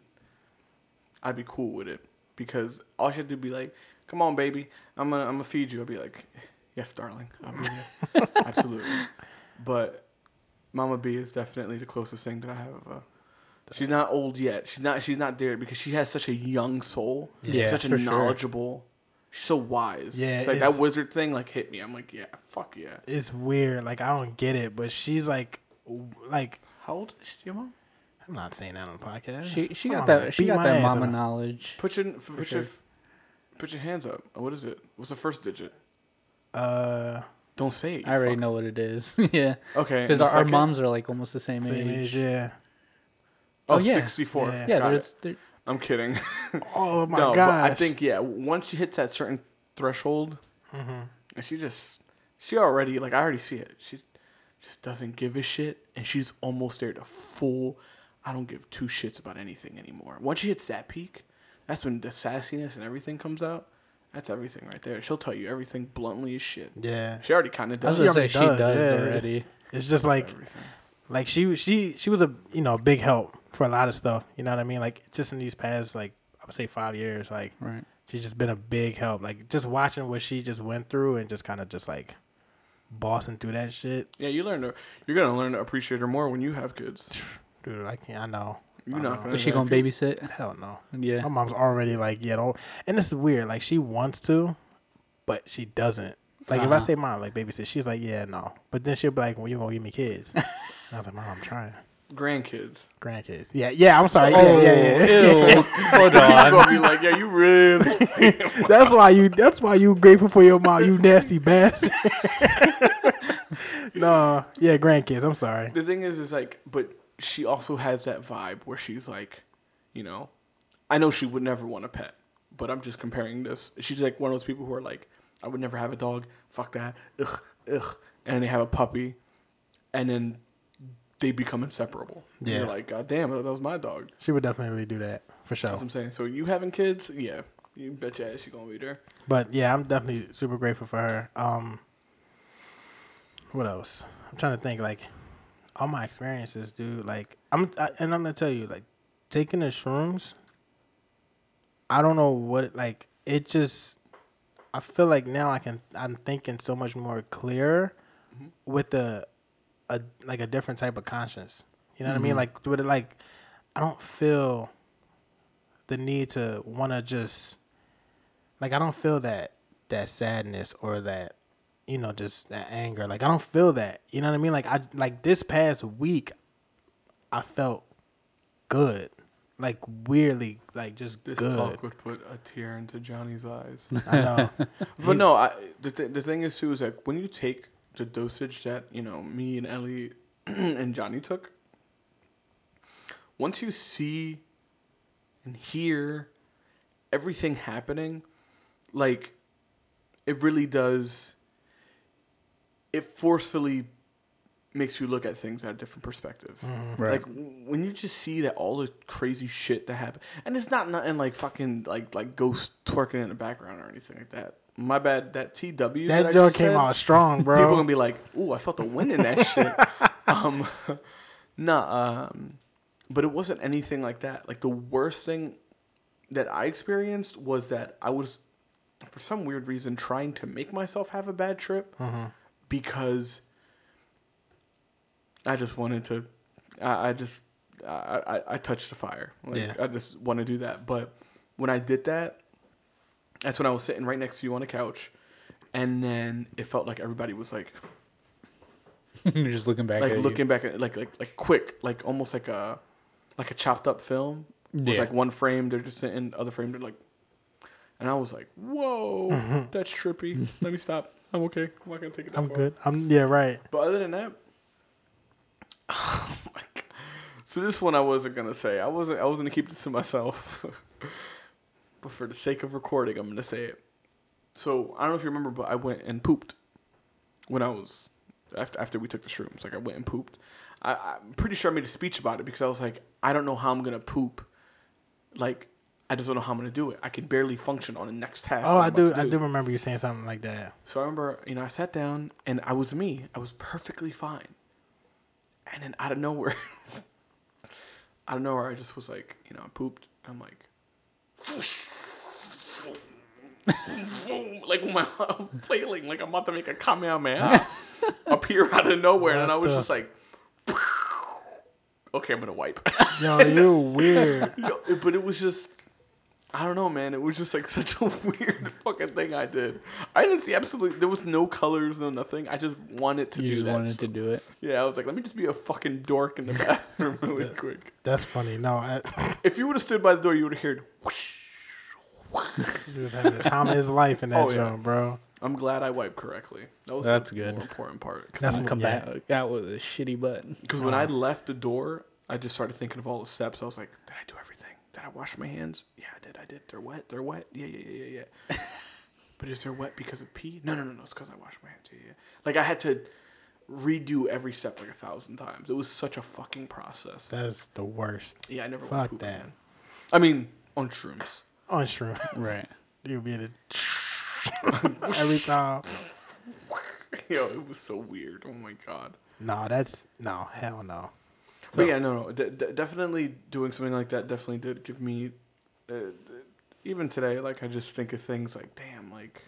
I'd be cool with it because all she had to do be like, "Come on, baby, I'm gonna I'm gonna feed you." I'd be like, "Yes, darling, I'll be there." Absolutely. But Mama B is definitely the closest thing that I have of a. She's not old yet. She's not. She's not there because she has such a young soul. Yeah, such a for sure. knowledgeable. She's so wise. Yeah, it's like it's- that wizard thing. Like hit me. I'm like, yeah, fuck yeah. It's weird. Like I don't get it, but she's like, w- like How old is your mom? I'm not saying that on the podcast. She she I'm got gonna that she beat got my that ass mama on her. knowledge. Put your put sure. your put your hands up. What is it? What's the first digit? Uh, Don't say it. you I already fuck. know what it is. yeah, Okay. because and the our, our second? moms are like almost the same, same age. age, yeah. Oh, Oh, yeah. sixty-four. Yeah. Yeah, Got there's it. there, I'm kidding. Oh my no, gosh. but I think yeah. Once she hits that certain threshold, Mm-hmm. and she just she already like I already see it. She just doesn't give a shit, and she's almost there to full. I don't give two shits about anything anymore. Once she hits that peak, that's when the sassiness and everything comes out. That's everything right there. She'll tell you everything bluntly as shit. Yeah, She already kind of I was does. gonna say She she already does, does, yeah. already. it's just like everything. like she she she was a you know a big help for a lot of stuff. You know what I mean? Like just in these past like I would say five years, like Right. she's just been a big help. Like just watching what she just went through and just kind of just like bossing through that shit. Yeah, you learn to. You're gonna learn to appreciate her more when you have kids. Dude, I can't. I know. You're I not know. gonna. Is she gonna babysit? Hell no. Yeah. My mom's already like, yeah, don't. And this is weird. Like, she wants to, but she doesn't. Like, if I Uh-huh. say, mom, like, babysit, she's like, yeah, no. But then she'll be like, well, you gonna give me kids? And I was like, mom, I'm trying. Grandkids. Grandkids. Yeah, yeah, I'm sorry. Yeah, Oh, yeah, yeah. ew. Hold You're on. gonna be like, yeah, you really. That's why you, that's why you grateful for your mom, you nasty bastard. No, yeah, grandkids. I'm sorry. The thing is, is like, but she also has that vibe where she's like, you know, I know she would never want a pet, but I'm just comparing this. She's like one of those people who are like, I would never have a dog. Fuck that. Ugh, ugh. And then they have a puppy, and then they become inseparable. And Yeah. You're like, God damn, that was my dog. She would definitely do that for sure. That's what I'm saying. So you having kids, yeah, you bet your ass she gonna be there. But yeah, I'm definitely super grateful for her. Um, what else? I'm trying to think. Like, all my experiences, dude. Like, I'm I, and I'm gonna tell you, like, taking the shrooms. I don't know what like it just. I feel like now I can. I'm thinking so much more clear, Mhm. with the, a like a different type of conscience. You know what I mean? Mhm. Like with it, like, I don't feel the need to want to just. Like, I don't feel that that sadness or that, you know, just that anger. Like, I don't feel that. You know what I mean? Like, I like this past week, I felt good. Like, weirdly, like, just This good. talk would put a tear into Johnny's eyes. I know. But no, I, the th- the thing is too is like when you take the dosage that, you know, me and Ellie and Johnny took, once you see and hear everything happening, like, it really does, it forcefully makes you look at things at a different perspective. Mm-hmm. Right. Like, when you just see that all the crazy shit that happened, and it's not nothing like fucking, like, like ghosts twerking in the background or anything like that. My bad, that T W That, that, I joke just came said, out strong, bro. people gonna be like, "Ooh, I felt the wind in that shit." Um, nah, um, but it wasn't anything like that. Like, the worst thing that I experienced was that I was, for some weird reason, trying to make myself have a bad trip Mm-hmm. because I just wanted to. I, I just I, I I touched the fire. Like, Yeah. I just want to do that. But when I did that, that's when I was sitting right next to you on the couch, and then it felt like everybody was like. You're just looking back like at looking back at like like like quick, like almost like a like a chopped up film. It was Yeah. like one frame they're just sitting, other frame they're like, and I was like, whoa, that's trippy. Let me stop. I'm okay. I'm not gonna take it. That I'm far. good. I'm yeah, right. But other than that, oh my God. So this one I wasn't gonna say. I wasn't. I was gonna keep this to myself. But for the sake of recording, I'm gonna say it. So I don't know if you remember, but I went and pooped when I was. After after we took the shrooms, like I went and pooped. I, I'm pretty sure I made a speech about it because I was like, I don't know how I'm gonna poop. Like, I just don't know how I'm gonna do it. I can barely function on the next task. Oh, that I I'm about do. to I do remember you saying something like that. So I remember, you know, I sat down and I was me. I was perfectly fine. And then out of nowhere, out of nowhere, I just was like, you know, I pooped. I'm like, like my I'm flailing, like I'm about to make a Kamehameha appear out of nowhere, What and I was the- just like, okay, I'm gonna wipe. Yo, you weird. Yo, but it was just, I don't know, man. It was just like such a weird fucking thing I did. I didn't see absolutely, there was no colors, no nothing. I just wanted to You do just that. wanted so- to do it. Yeah, I was like, let me just be a fucking dork in the bathroom really quick. That's funny. No, I, If you would have stood by the door, you would have heard whoosh. he was having the time of his life in that Oh, yeah. joint, bro. I'm glad I wiped correctly. That was That's the good. more important part. That's And what- come yeah. back out with a shitty butt. Because when I left the door, I just started thinking of all the steps. I was like, did I do everything? Did I wash my hands? Yeah, I did. I did. They're wet. They're wet. Yeah, yeah, yeah, yeah, yeah. But is there wet because of pee? No, no, no, no. It's because I washed my hands. Yeah, yeah. Like I had to redo every step like a thousand times. It was such a fucking process. That is the worst. Yeah, I never Fuck went poop that. again. I mean, on shrooms. On shrooms. Right. You'll be in every time. Yo, it was so weird. Oh my god. No, that's no hell no. But yeah, no, no. D- d- definitely doing something like that definitely did give me. Uh, even today, like I just think of things like, damn, like,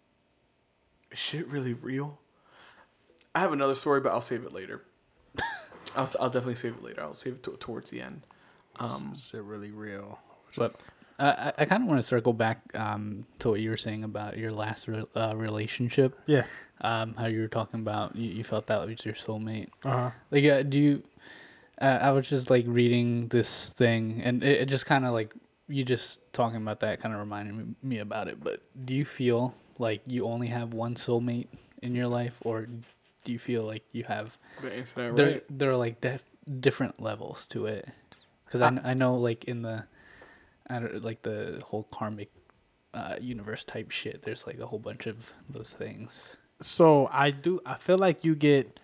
is shit really real? I have another story, but I'll save it later. I'll s- I'll definitely save it later. I'll save it to, towards the end. Um, Shit really real. But uh, I, I kind of want to circle back um, to what you were saying about your last re- uh, relationship. Yeah. Um, how you were talking about you, you felt that was your soulmate. Uh huh. Like, uh, do you? Uh, I was just like reading this thing, and it, it just kind of like you just talking about that kind of reminded me, me about it. But do you feel like you only have one soulmate in your life, or do you feel like you have? did I answer that There, right? there are like def- different levels to it, because I, kn- I know like in the, I don't, like the whole karmic, uh, universe type shit. There's like a whole bunch of those things. So I do. I feel like you get.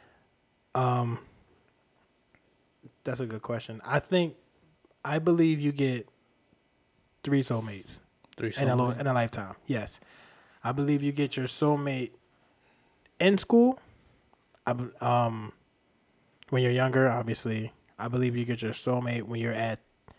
Um. That's a good question. I think, I believe you get three soulmates Three in a, lo- soulmates. in a lifetime. Yes, I believe you get your soulmate in school. I be- um, when you're younger, obviously. I believe you get your soulmate when you're at.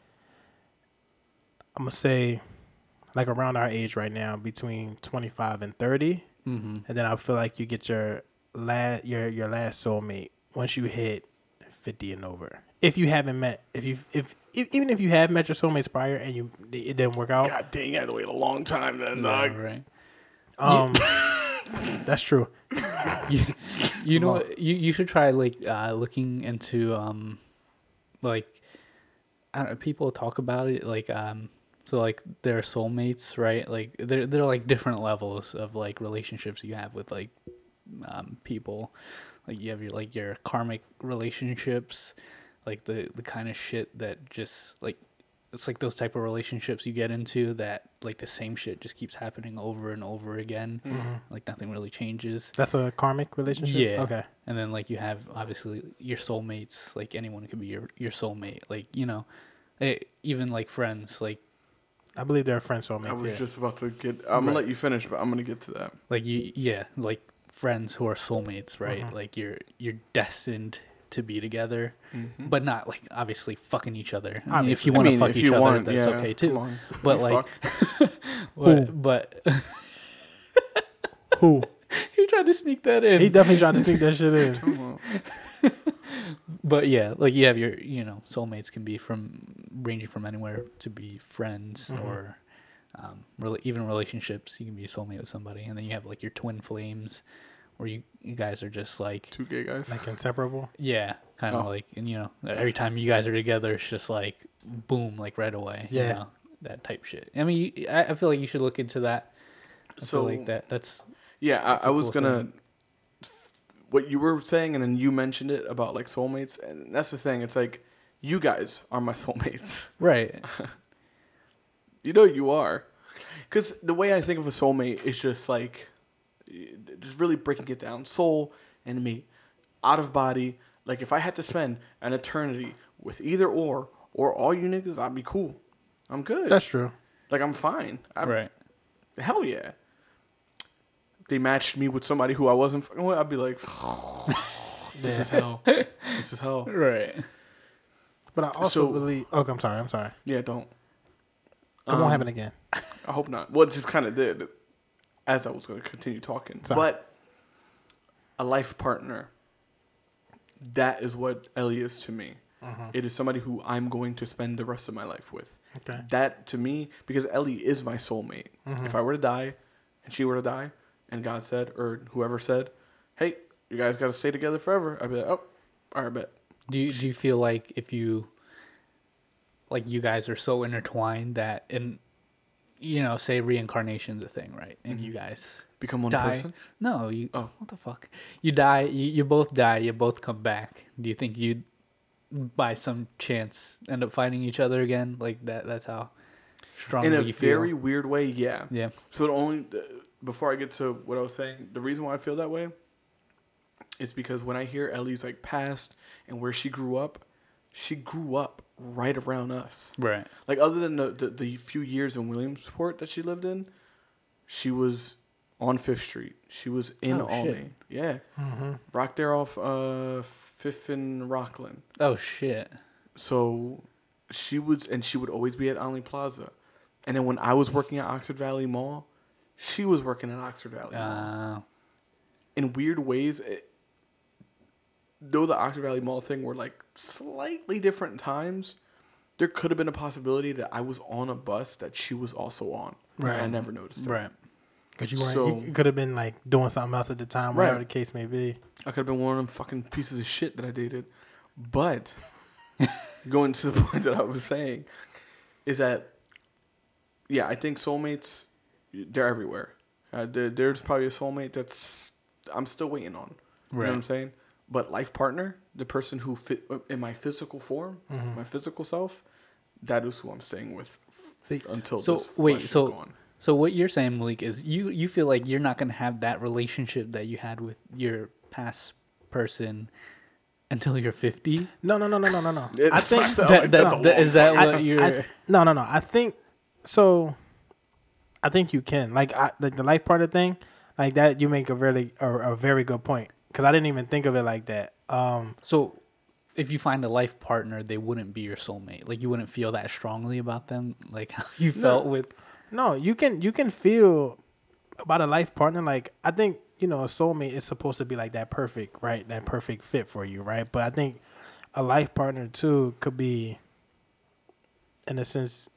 I'm gonna say, like around our age right now, between twenty-five and thirty. Mm-hmm. And then I feel like you get your last your your last soulmate once you hit fifty and over. If you haven't met, if you if, if even if you have met your soulmates prior and you it didn't work out, God dang, I had to wait a long time then, Yeah, dog. right. um, that's true. you, you know Come what, you you should try like uh looking into um like I don't know, people talk about it like um so like they're soulmates, right? Like they're they're like different levels of like relationships you have with like um, people. Like you have your like your karmic relationships, like the the kind of shit that just like it's like those type of relationships you get into that like the same shit just keeps happening over and over again. Mm-hmm. Like nothing really changes. That's a karmic relationship. Yeah. Okay. And then like you have obviously your soulmates. Like anyone could be your your soulmate. Like you know, eh, even like friends. Like I believe they're friend soulmates. I was yeah. just about to get. I'm gonna Right. let you finish, but I'm gonna get to that. like you yeah like friends who are soulmates, right? Mhm. Like you're you're destined to be together, Mhm. but not like obviously fucking each other. I mean, if Obviously. you I want to mean, fuck if each you other, want, that's yeah, okay come too. on. But You like, fuck. but, but Who? you tried to sneak that in. He definitely tried to sneak that shit in. Come on. But yeah, like you have your, you know, soulmates can be from ranging from anywhere to be friends Mhm. or um, really even relationships. You can be a soulmate with somebody, and then you have like your twin flames, where you you guys are just like Two gay guys. Like inseparable. yeah, kind of Oh. like, and you know, every time you guys are together, it's just like boom, like right away. Yeah. You know, that type shit. I mean, you, I, I feel like you should look into that. I So feel like that that's yeah, That's I, a I was cool gonna. thing. What you were saying, and then you mentioned it about like soulmates, and that's the thing. It's like you guys are my soulmates. right. You know you are, because the way I think of a soulmate is just like, just really breaking it down. Soul and me, out of body. Like if I had to spend an eternity with either or or all you niggas, I'd be cool. I'm good. That's true. like I'm fine. I, Right. Hell yeah. If they matched me with somebody who I wasn't fucking with, I'd be like, this is hell. This is hell. Right. But I also So- believe. Oh, I'm sorry. I'm sorry. Yeah, don't. It Um, won't happen again. I hope not. Well, it just kind of did as I was going to continue talking. Sorry. But a life partner, that is what Ellie is to me. Mhm. It is somebody who I'm going to spend the rest of my life with. Okay. That to me, because Ellie is my soulmate. Mhm. If I were to die and she were to die and God said, or whoever said, hey, you guys got to stay together forever, I'd be like, oh, all right, bet. Do you, do you feel like if you, like you guys are so intertwined that in, you know, say reincarnation's a thing, right? And you guys Become one die. person? No, you. Oh. What the fuck? You die. You, you both die. You both come back. Do you think you'd, by some chance, end up finding each other again? Like that. That's how strongly In a you feel. very weird way, yeah. Yeah. So the only before I get to what I was saying, the reason why I feel that way is because when I hear Ellie's like past and where she grew up, she grew up right around us. Right. Like other than the the, the few years in Williamsport that she lived in, she was on Fifth Street. She was in Oh, shit. Albany. Yeah, Mm-hmm. rock there off uh, Fifth and Rockland. Oh shit. So she was, and she would always be at Alney Plaza. And then when I was working at Oxford Valley Mall, she was working at Oxford Valley Mall. Uh, In weird ways, it, though the Oxford Valley Mall thing were like slightly different times, there could have been a possibility that I was on a bus that she was also on. Right. I never noticed it. right. Because you weren't. So- you could have been like doing something else at the time, whatever Right. the case may be. I could have been one of them fucking pieces of shit that I dated. But going to the point that I was saying is that, yeah, I think soulmates, they're everywhere. Uh, there, there's probably a soulmate that's I'm still waiting on. You know what I'm Right. saying? But life partner, the person who fit in my physical form, Mhm. my physical self, that is who I'm staying with See, until So, this wait, flesh so- is gone. So what you're saying, Malik, is you you feel like you're not gonna have that relationship that you had with your past person until you're fifty. no, no, no, no, no, no, no. It- I think that's what I That, like, that, that's a that- long is that fucking what I- you're? I- no, no, no. I think so. I think you can like I, like the life partner thing, like that. You make a really a, a very good point because I didn't even think of it like that. Um, So, if you find a life partner, they wouldn't be your soulmate. Like you wouldn't feel that strongly about them, like how you felt with. no, you can you can feel about a life partner. Like I think you know a soulmate is supposed to be like that perfect, right? That perfect fit for you, right? But I think a life partner too could be, in a sense,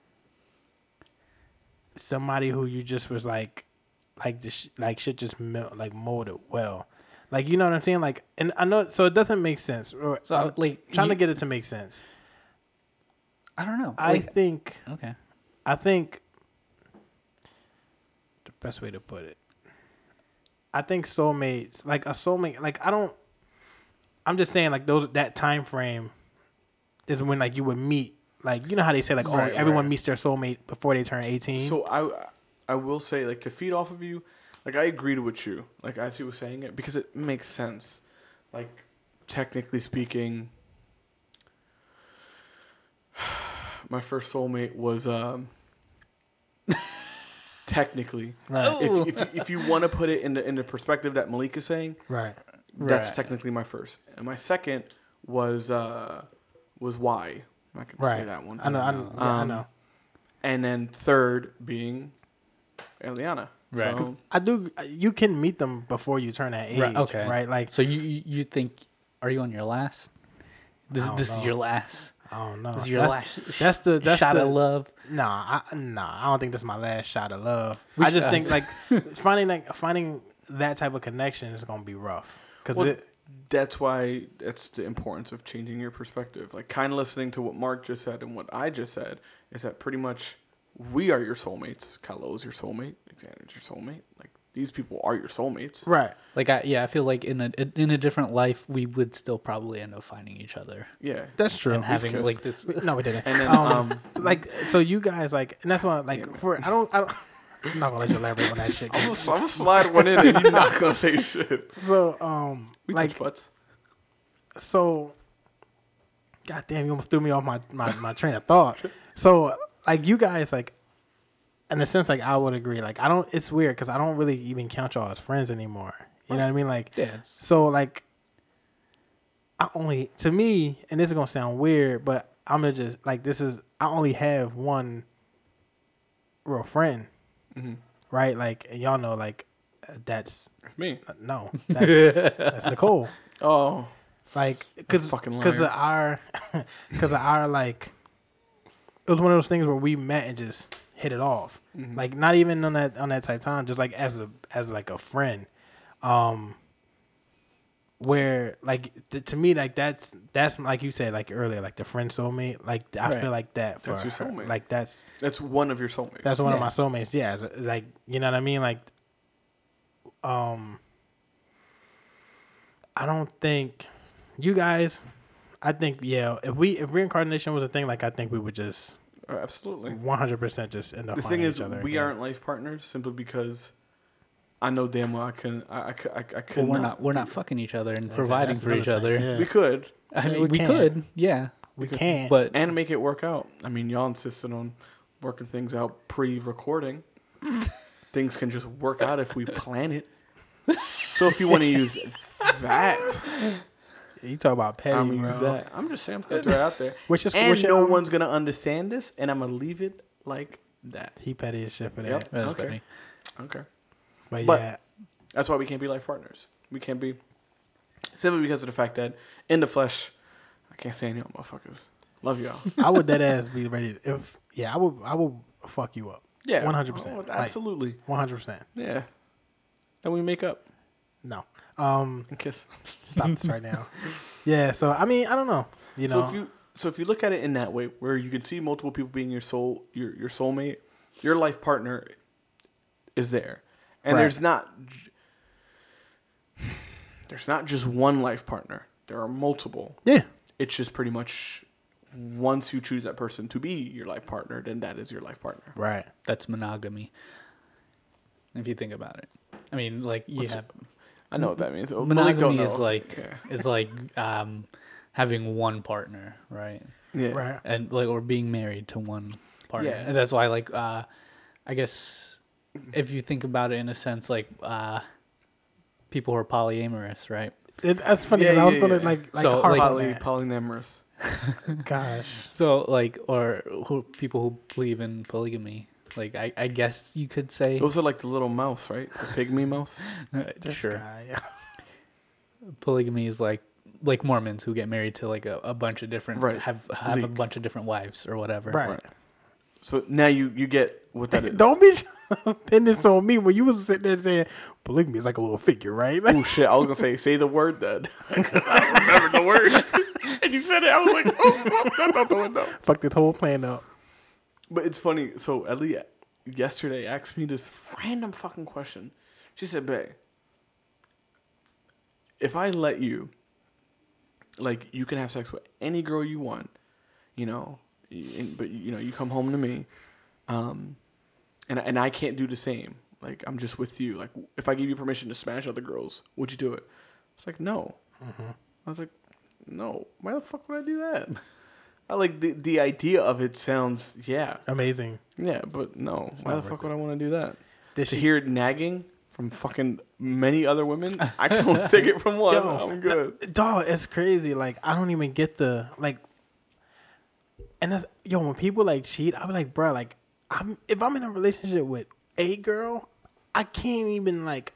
somebody who you just was like, like this, like shit just mel- like molded well, like you know what I'm saying. Like, and I know so it doesn't make sense. Or So, I'm like, trying to you- get it to make sense. I don't know. I Like, think. okay. I think the best way to put it. I think soulmates, like a soulmate, like I don't. I'm just saying, like those that time frame is when like you would meet. Like you know how they say like Right, oh everyone right. meets their soulmate before they turn eighteen. So I I will say like to feed off of you, like I agreed with you, like as you were saying it, because it makes sense. Like technically speaking, my first soulmate was um technically right, if if if you want to put it in the in the perspective that Malik is saying, right, that's Right. technically my first. And my second was uh was Y. I'm not gonna right. say that one. I know, I know, yeah, I Um, know. And then third being Eliana. Right. So, I do. You can meet them before you turn that age, Right, okay. right? Like So you you you think? Are you on your last? This I don't this is know. your last. I don't know. This is your that's, last. that's the that's shot the of love. Nah, I, nah. I don't think this is my last shot of love. We I just should- think like finding like finding that type of connection is gonna be rough because well, it. that's why that's the importance of changing your perspective. Like kind of listening to what Mark just said and what I just said is that pretty much we are your soulmates. Kylo's your soulmate. Xander's your soulmate. Like these people are your soulmates. Right. Like I yeah, I feel like in a in a different life we would still probably end up finding each other Yeah. That's true. and having kissed. like this. No, we didn't. And then, um, um, like so you guys like, and that's why like Damn it. for I don't I don't. I'm not gonna let you elaborate on that shit. 'cause- I'm gonna, I'm gonna slide one in and you're not gonna say shit. So um, We like touch butts. so. God damn, you almost threw me off my, my, my train of thought. So like you guys like, in a sense like I would agree. Like I don't. It's weird because I don't really even count y'all as friends anymore. You know what I mean? Like Yeah, it's- so like. I only to me, and this is gonna sound weird, but I'm gonna just like this is. I only have one real friend, Mm-hmm. right? Like and y'all know, like uh, that's That's me. uh, no, that's, that's Nicole. Oh. Like, cause, Fucking cause of liar. our, cause of our like, it was one of those things where we met and just hit it off. Mhm. Like not even on that on that type of time, just like as a as like a friend. Um, where like th- to me like that's that's like you said like earlier like the friend soulmate like I Right. feel like that for That's your her. soulmate. Like that's That's one of your soulmates. that's one of Yeah. my soulmates. Yeah, as a- like you know what I mean. Like, um, I don't think you guys. I think yeah. If we if reincarnation was a thing, like I think we would just Uh, absolutely. one hundred percent just end up. The thing finding is, each other we again. aren't life partners simply because I know damn well I couldn't. I, I, cou- I, I well, could we're not. not we're not fucking each other and That's- providing that's for each another other. thing, yeah. We could I Yeah, mean, we we, can. could, yeah, We can't. but and make it work out. I mean, y'all insisted on working things out pre-recording. Things can just work out if we plan it. So if you want to use that, you talk about petty, I'm bro. gonna use that. I'm just saying, I'm gonna throw it out there. Which is And which no um, one's gonna understand this, and I'm gonna leave it like that. He petty as shit for that. Yep. that's Okay. funny. Okay. But, But- yeah, That's why we can't be life partners. We can't be simply because of the fact that in the flesh, I can't say any y'all motherfuckers. Love y'all. I would dead ass be ready to, if yeah, I would I would fuck you up. Yeah, one hundred percent. Oh, absolutely. One hundred percent. Yeah. Then we make up No. Um, and kiss. stop this right now. Yeah. So I mean, I don't know. You know. So if you so if you look at it in that way, where you can see multiple people being your soul, your your soulmate, your life partner is there, and Right. there's not j- there's not just one life partner. There are multiple. yeah. It's just pretty much once you choose that person to be your life partner, then that is your life partner. Right. That's monogamy. If you think about it, I mean, like you What's- have I know what that means. Oh, Malik don't monogamy know. is like yeah. is like um, having one partner, right? yeah. Right. And like or being married to one partner. Yeah. And that's why like uh, I guess if you think about it in a sense, like uh, people who are polyamorous, right? It, that's funny Yeah, because I was yeah, gonna yeah. like like So, harp like- on Poly, that. polyamorous. Gosh. So like or who people who believe in polygamy. Like I, I guess you could say Those are like the little mouse, right? The pygmy mouse. uh, This sure. guy. Polygamy is like like Mormons who get married to like a, a bunch of different Right. have have a Leak. bunch of different wives or whatever. Right. Right. So now you you get what that is. Don't be pin this on me when you was sitting there saying polygamy is like a little figure, right? Oh shit! I was gonna say say the word then. I don't remember the word, and you said it. I was like, oh, oh that's out the window. Fuck this whole plan up. But it's funny. So Ellie yesterday asked me this random fucking question. She said, "Bae, if I let you, like, you can have sex with any girl you want, you know, and, but you know, you come home to me, um, and and I can't do the same. Like, I'm just with you. Like, if I give you permission to smash other girls, would you do it? It's like, no. Mm-hmm. I was like, no. Why the fuck would I do that? I like the the idea of it sounds yeah Amazing. yeah, but no. It's Why not the worth fuck would I want to do that? Did To she? hear nagging from fucking many other women, I can only take it from one. Yo, I'm good. th- dog, it's crazy. Like, I don't even get the like. And that's yo. When people like cheat, I'm like, bro, like, I'm if I'm in a relationship with a girl, I can't even like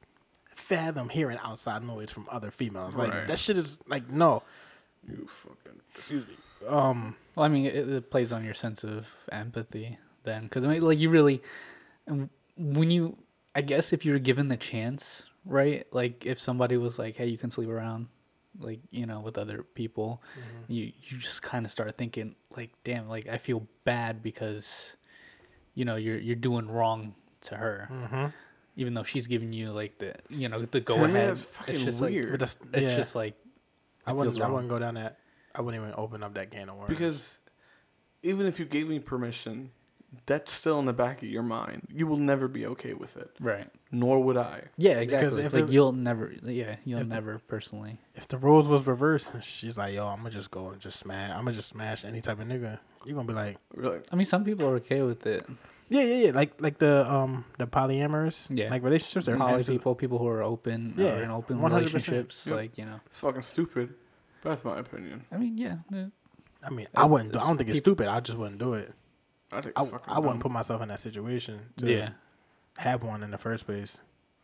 fathom hearing outside noise from other females. Like Right. that shit is like no. You fucking. Excuse me. Um. Well, I mean, it, it plays on your sense of empathy then, because I mean, like you really, and when you, I guess if you were given the chance, right? Like if somebody was like, "Hey, you can sleep around," like you know, with other people, Mm-hmm. you you just kind of start thinking, like, "Damn, like I feel bad because, you know, you're you're doing wrong to her." Mm-hmm. Even though she's giving you like the you know the go To me, ahead, that's fucking it's just weird. like But that's, it's yeah, just like I it wouldn't. feels I wrong. wouldn't go down that. I wouldn't even open up that can of worms. Because even if you gave me permission, that's still in the back of your mind. You will never be okay with it. right. Nor would I. Yeah, Because exactly. if Like it- you'll never, yeah, you'll if the- never personally. if the roles was reversed, and she's like, "Yo, I'm gonna just go and just smash. I'm gonna just smash any type of nigga." You gonna be like, Really. I mean, some people are okay with it. "Yeah, yeah, yeah." Like like the um the polyamorous Yeah. like relationships. They're Poly absolute- people, people who are open, Yeah, or in open one hundred percent. relationships, Yep. like you know. It's fucking stupid. But that's my opinion. I mean, yeah, yeah. I mean, I wouldn't. Do, I It's don't think it's peop- stupid. I just wouldn't do it. I think I, it's fucking I wouldn't dumb. put myself in that situation to yeah. have one in the first place.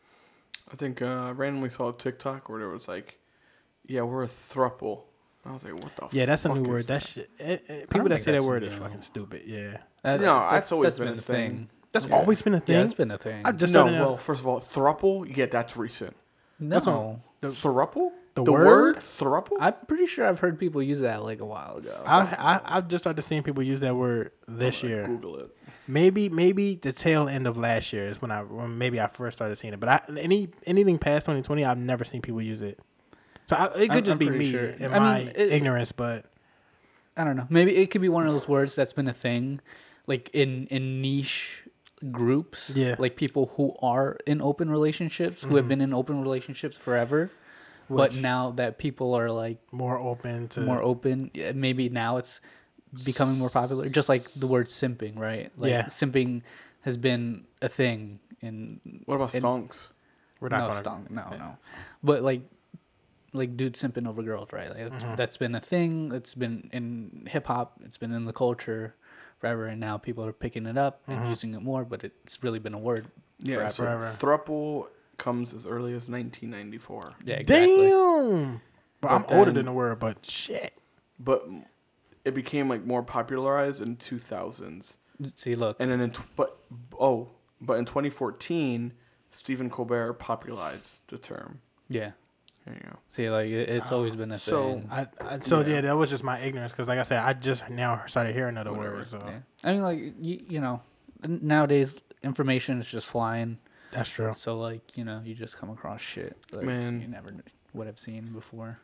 I think uh, I randomly saw a TikTok where there was like, yeah, we're a thruple. I was like, what the Yeah, that's a fuck new is word. that? That shit. It, it, don't people that think say that that's word is new. fucking stupid. Yeah, That- No, that- that's always that's been been a a thing. thing. that's Yeah. always been a thing. Yeah, it's been a thing. I just no, started well, first of all, thruple, yeah, that's recent. That's no, The- thruple? the word? word? thruple? I'm pretty sure I've heard people use that like a while ago. I, I I've just started seeing people use that word this I'm gonna year. Google it. Maybe maybe the tail end of last year is when I when maybe I first started seeing it. But I, any anything past twenty twenty, I've never seen people use it. So I, it could I'm- just I'm be pretty me sure. and I my mean, it- ignorance. But I don't know. Maybe it could be one of those words that's been a thing, like in in niche groups. Yeah. Like people who are in open relationships, who have been in open relationships forever, but Which- now that people are like more open to more open, yeah, maybe now it's becoming more popular. Just like the word simping, right? Like Yeah. simping has been a thing in What about in- stonks? we're not no gonna stonk, no, no. But like, like dudes simping over girls, right? Like that's, that's been a thing. It's been in hip hop. It's been in the culture forever, and now people are picking it up and using it more. But it's really been a word Yeah, forever. so Forever. thruple comes as early as nineteen ninety-four. Yeah, exactly. Damn. But, But I'm older then- than the word. But shit. But it became like more popularized in two thousands. See, look, And then in tw- but oh, but in twenty fourteen, Stephen Colbert popularized the term. yeah. There you go. See, like it, it's always been a So, thing. I, I so yeah. Yeah. that was just my ignorance because like I said, I just now started hearing other Whatever. words. So Yeah. I mean, like you, you know, n- nowadays information is just flying. that's true. So like, you know, you just come across shit like Man. you never kn- would have seen before.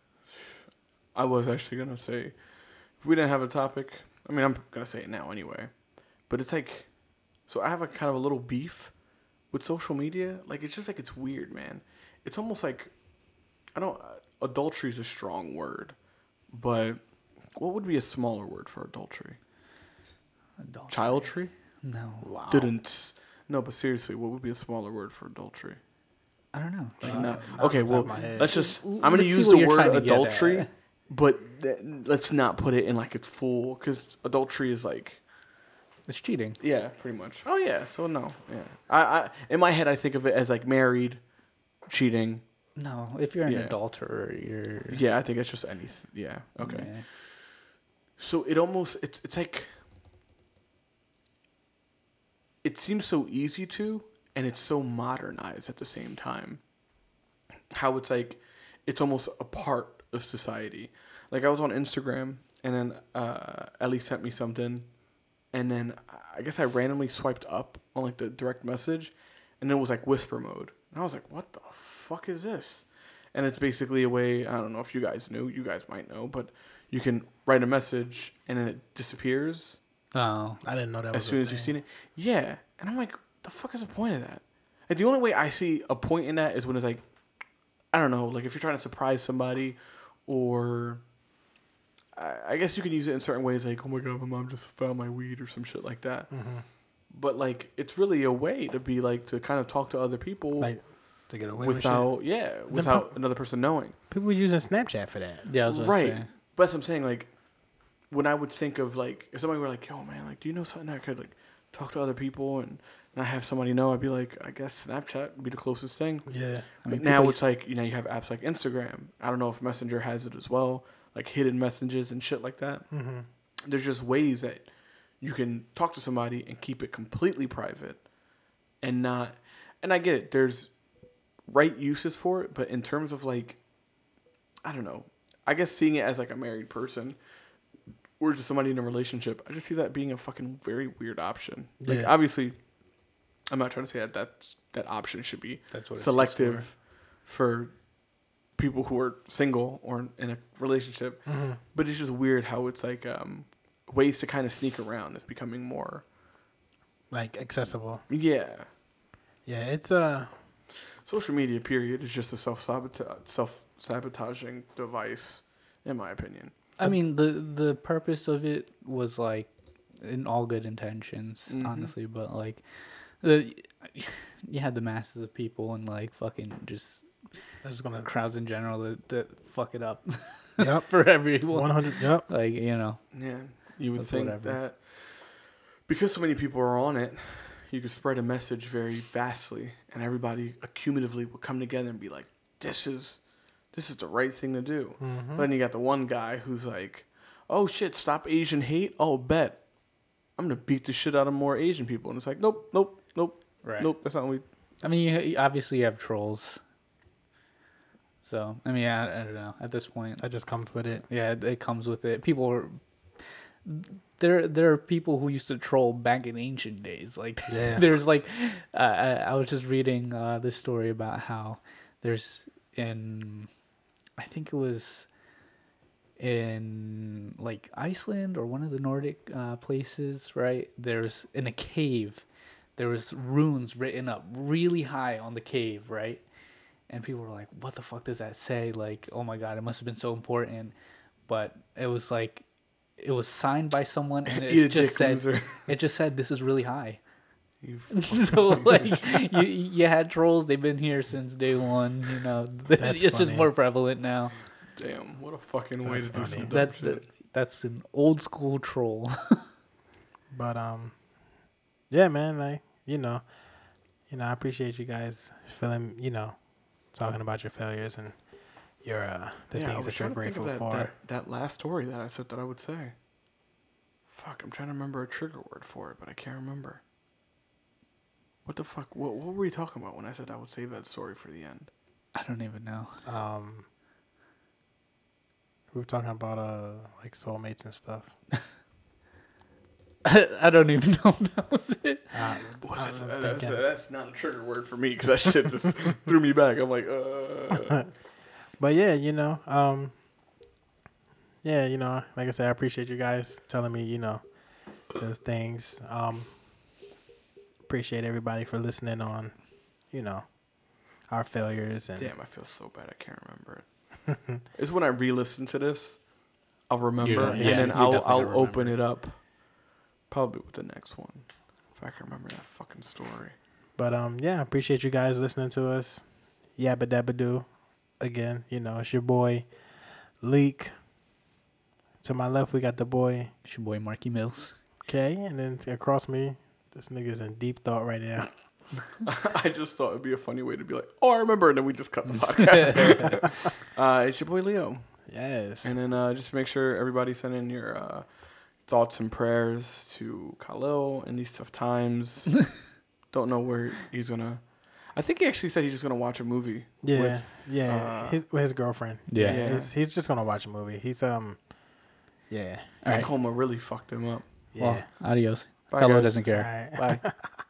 I was actually gonna say, if we didn't have a topic, I mean, I'm gonna say it now anyway. But it's like, so I have a kind of a little beef with social media. Like, it's just like it's weird, man. It's almost like, I don't. Adultery is a strong word, but what would be a smaller word for adultery? Adultery. Childry? No, Wow. Didn't. No, but seriously, what would be a smaller word for adultery? I don't know. Like, Uh, no. not Okay, off the top well, of my head. let's just. L- I'm gonna let's see use what the you're word trying to get adultery, at. but th- let's not put it in like its full, because adultery is like, It's cheating. yeah, pretty much. Oh yeah, so no, yeah. I, I in my head I think of it as like married, cheating. No, if you're an Yeah. adulterer, you're Yeah, I think it's just anything. Yeah. Okay. yeah. So it almost it's it's like it seems so easy to, and it's so modernized at the same time. How it's like it's almost a part of society. Like I was on Instagram, and then uh, Ellie sent me something, and then I guess I randomly swiped up on like the direct message, and it was like whisper mode, and I was like, "What the fuck is this?" and it's basically a way. I don't know if you guys knew. You guys might know, but you can write a message and then it disappears Oh, I didn't know that. as was soon a as you've thing. seen it. Yeah, and I'm like, the fuck is the point of that? Like the only way I see a point in that is when it's like, I don't know, like if you're trying to surprise somebody, or I, I guess you can use it in certain ways, like, oh my god, my mom just found my weed or some shit like that. Mm-hmm. But like, it's really a way to be like to kind of talk to other people Like to get away with without, yeah, without pub- another person knowing. shit. People using Snapchat for that. yeah, I was gonna Right. say. But that's what I'm saying. Like, when I would think of like, if somebody were like, yo, man, like, do you know something I could like talk to other people and not have somebody know? I'd be like, I guess Snapchat would be the closest thing. Yeah. I But mean, now people it's like, you know, you have apps like Instagram. I don't know if Messenger has it as well, like hidden messages and shit like that. Mm-hmm. There's just ways that you can talk to somebody and keep it completely private and not. And I get it. There's right uses for it, but in terms of like, I don't know. I guess seeing it as like a married person or just somebody in a relationship, I just see that being a fucking very weird option. Like, Yeah. obviously, I'm not trying to say that that's, that option should be That's what it's used selective for people who are single or in a relationship. Mm-hmm. But it's just weird how it's like um, ways to kind of sneak around is becoming more. Like accessible. Yeah. Yeah, it's uh Social media, period, is just a self self sabotaging device, in my opinion. I mean, the the purpose of it was like in all good intentions, Mhm. honestly, but like the you had the masses of people and like fucking just that's gonna crowds in general that, that fuck it up Yep. for everyone. one hundred. Yep. Like, you know, Yeah. You would That's think whatever. that because so many people are on it, you could spread a message very vastly, and everybody accumulatively would come together and be like, "This is, this is the right thing to do." Mm-hmm. But then you got the one guy who's like, "Oh shit, stop Asian hate. Oh, bet I'm gonna beat the shit out of more Asian people." And it's like, nope, nope, nope, right? nope. That's not what we. I mean, you, you obviously you have trolls. So I mean, I, I don't know. At this point, That just comes with it. yeah, it, it comes with it. People are there. There are people who used to troll back in ancient days. Like, Yeah. there's like, uh, I, I was just reading uh, this story about how there's in, I think it was in like Iceland or one of the Nordic uh, places, right? There's in a cave, there was runes written up really high on the cave, right? And people were like, "What the fuck does that say?" Like, "Oh my god, it must have been so important." But it was like, it was signed by someone, and Eat a it just dick, said, loser. "It just said this is really high." You So like, you you had trolls. They've been here since day one. You know, That's it's just funny. more prevalent now. damn, what a fucking way That's to do funny. some dumb That's shit. that's an old school troll. But um, yeah, man. Like you know, you know, I appreciate you guys feeling, you know, talking about your failures and your uh the Yeah, I things was that you're trying to think grateful of for. that, that, that last story that I said that I would say. Fuck, I'm trying to remember a trigger word for it, but I can't remember. What the fuck? What, what were we talking about when I said I would save that story for the end? I don't even know. Um, we were talking about uh like soulmates and stuff. I, I don't even know if that was it. Uh, Was I it- was that's, thinking- that's not a trigger word for me because that shit just threw me back. I'm like, uh. But yeah, you know, um, yeah, you know, like I said, I appreciate you guys telling me, you know, those things. Um, appreciate everybody for listening on, you know, our failures and Damn, I feel so bad. I can't remember it. It's when I re-listen to this, I'll remember, Yeah, and yeah, then you I'll definitely I'll remember. open it up, probably with the next one, if I can remember that fucking story. But um, yeah, I appreciate you guys listening to us. Yabba dabba doo. Again, you know, it's your boy, Leak. To my left, we got the boy, It's your boy Marky Mills. K. And then across me, this nigga's in deep thought right now. I just thought it'd be a funny way to be like, oh, I remember, and then we just cut the podcast. uh, it's your boy Leo, Yes. and then uh, just make sure everybody send in your uh, thoughts and prayers to Khalil in these tough times. Don't know where he's gonna. I think he actually said he's just gonna watch a movie. Yeah, with, yeah. uh, his, with his girlfriend. Yeah. Yeah. He's, he's just gonna watch a movie. He's um, yeah, All That right. coma really fucked him up. yeah. Well, adios. Bye, Fellow guys. doesn't care. All right. Bye.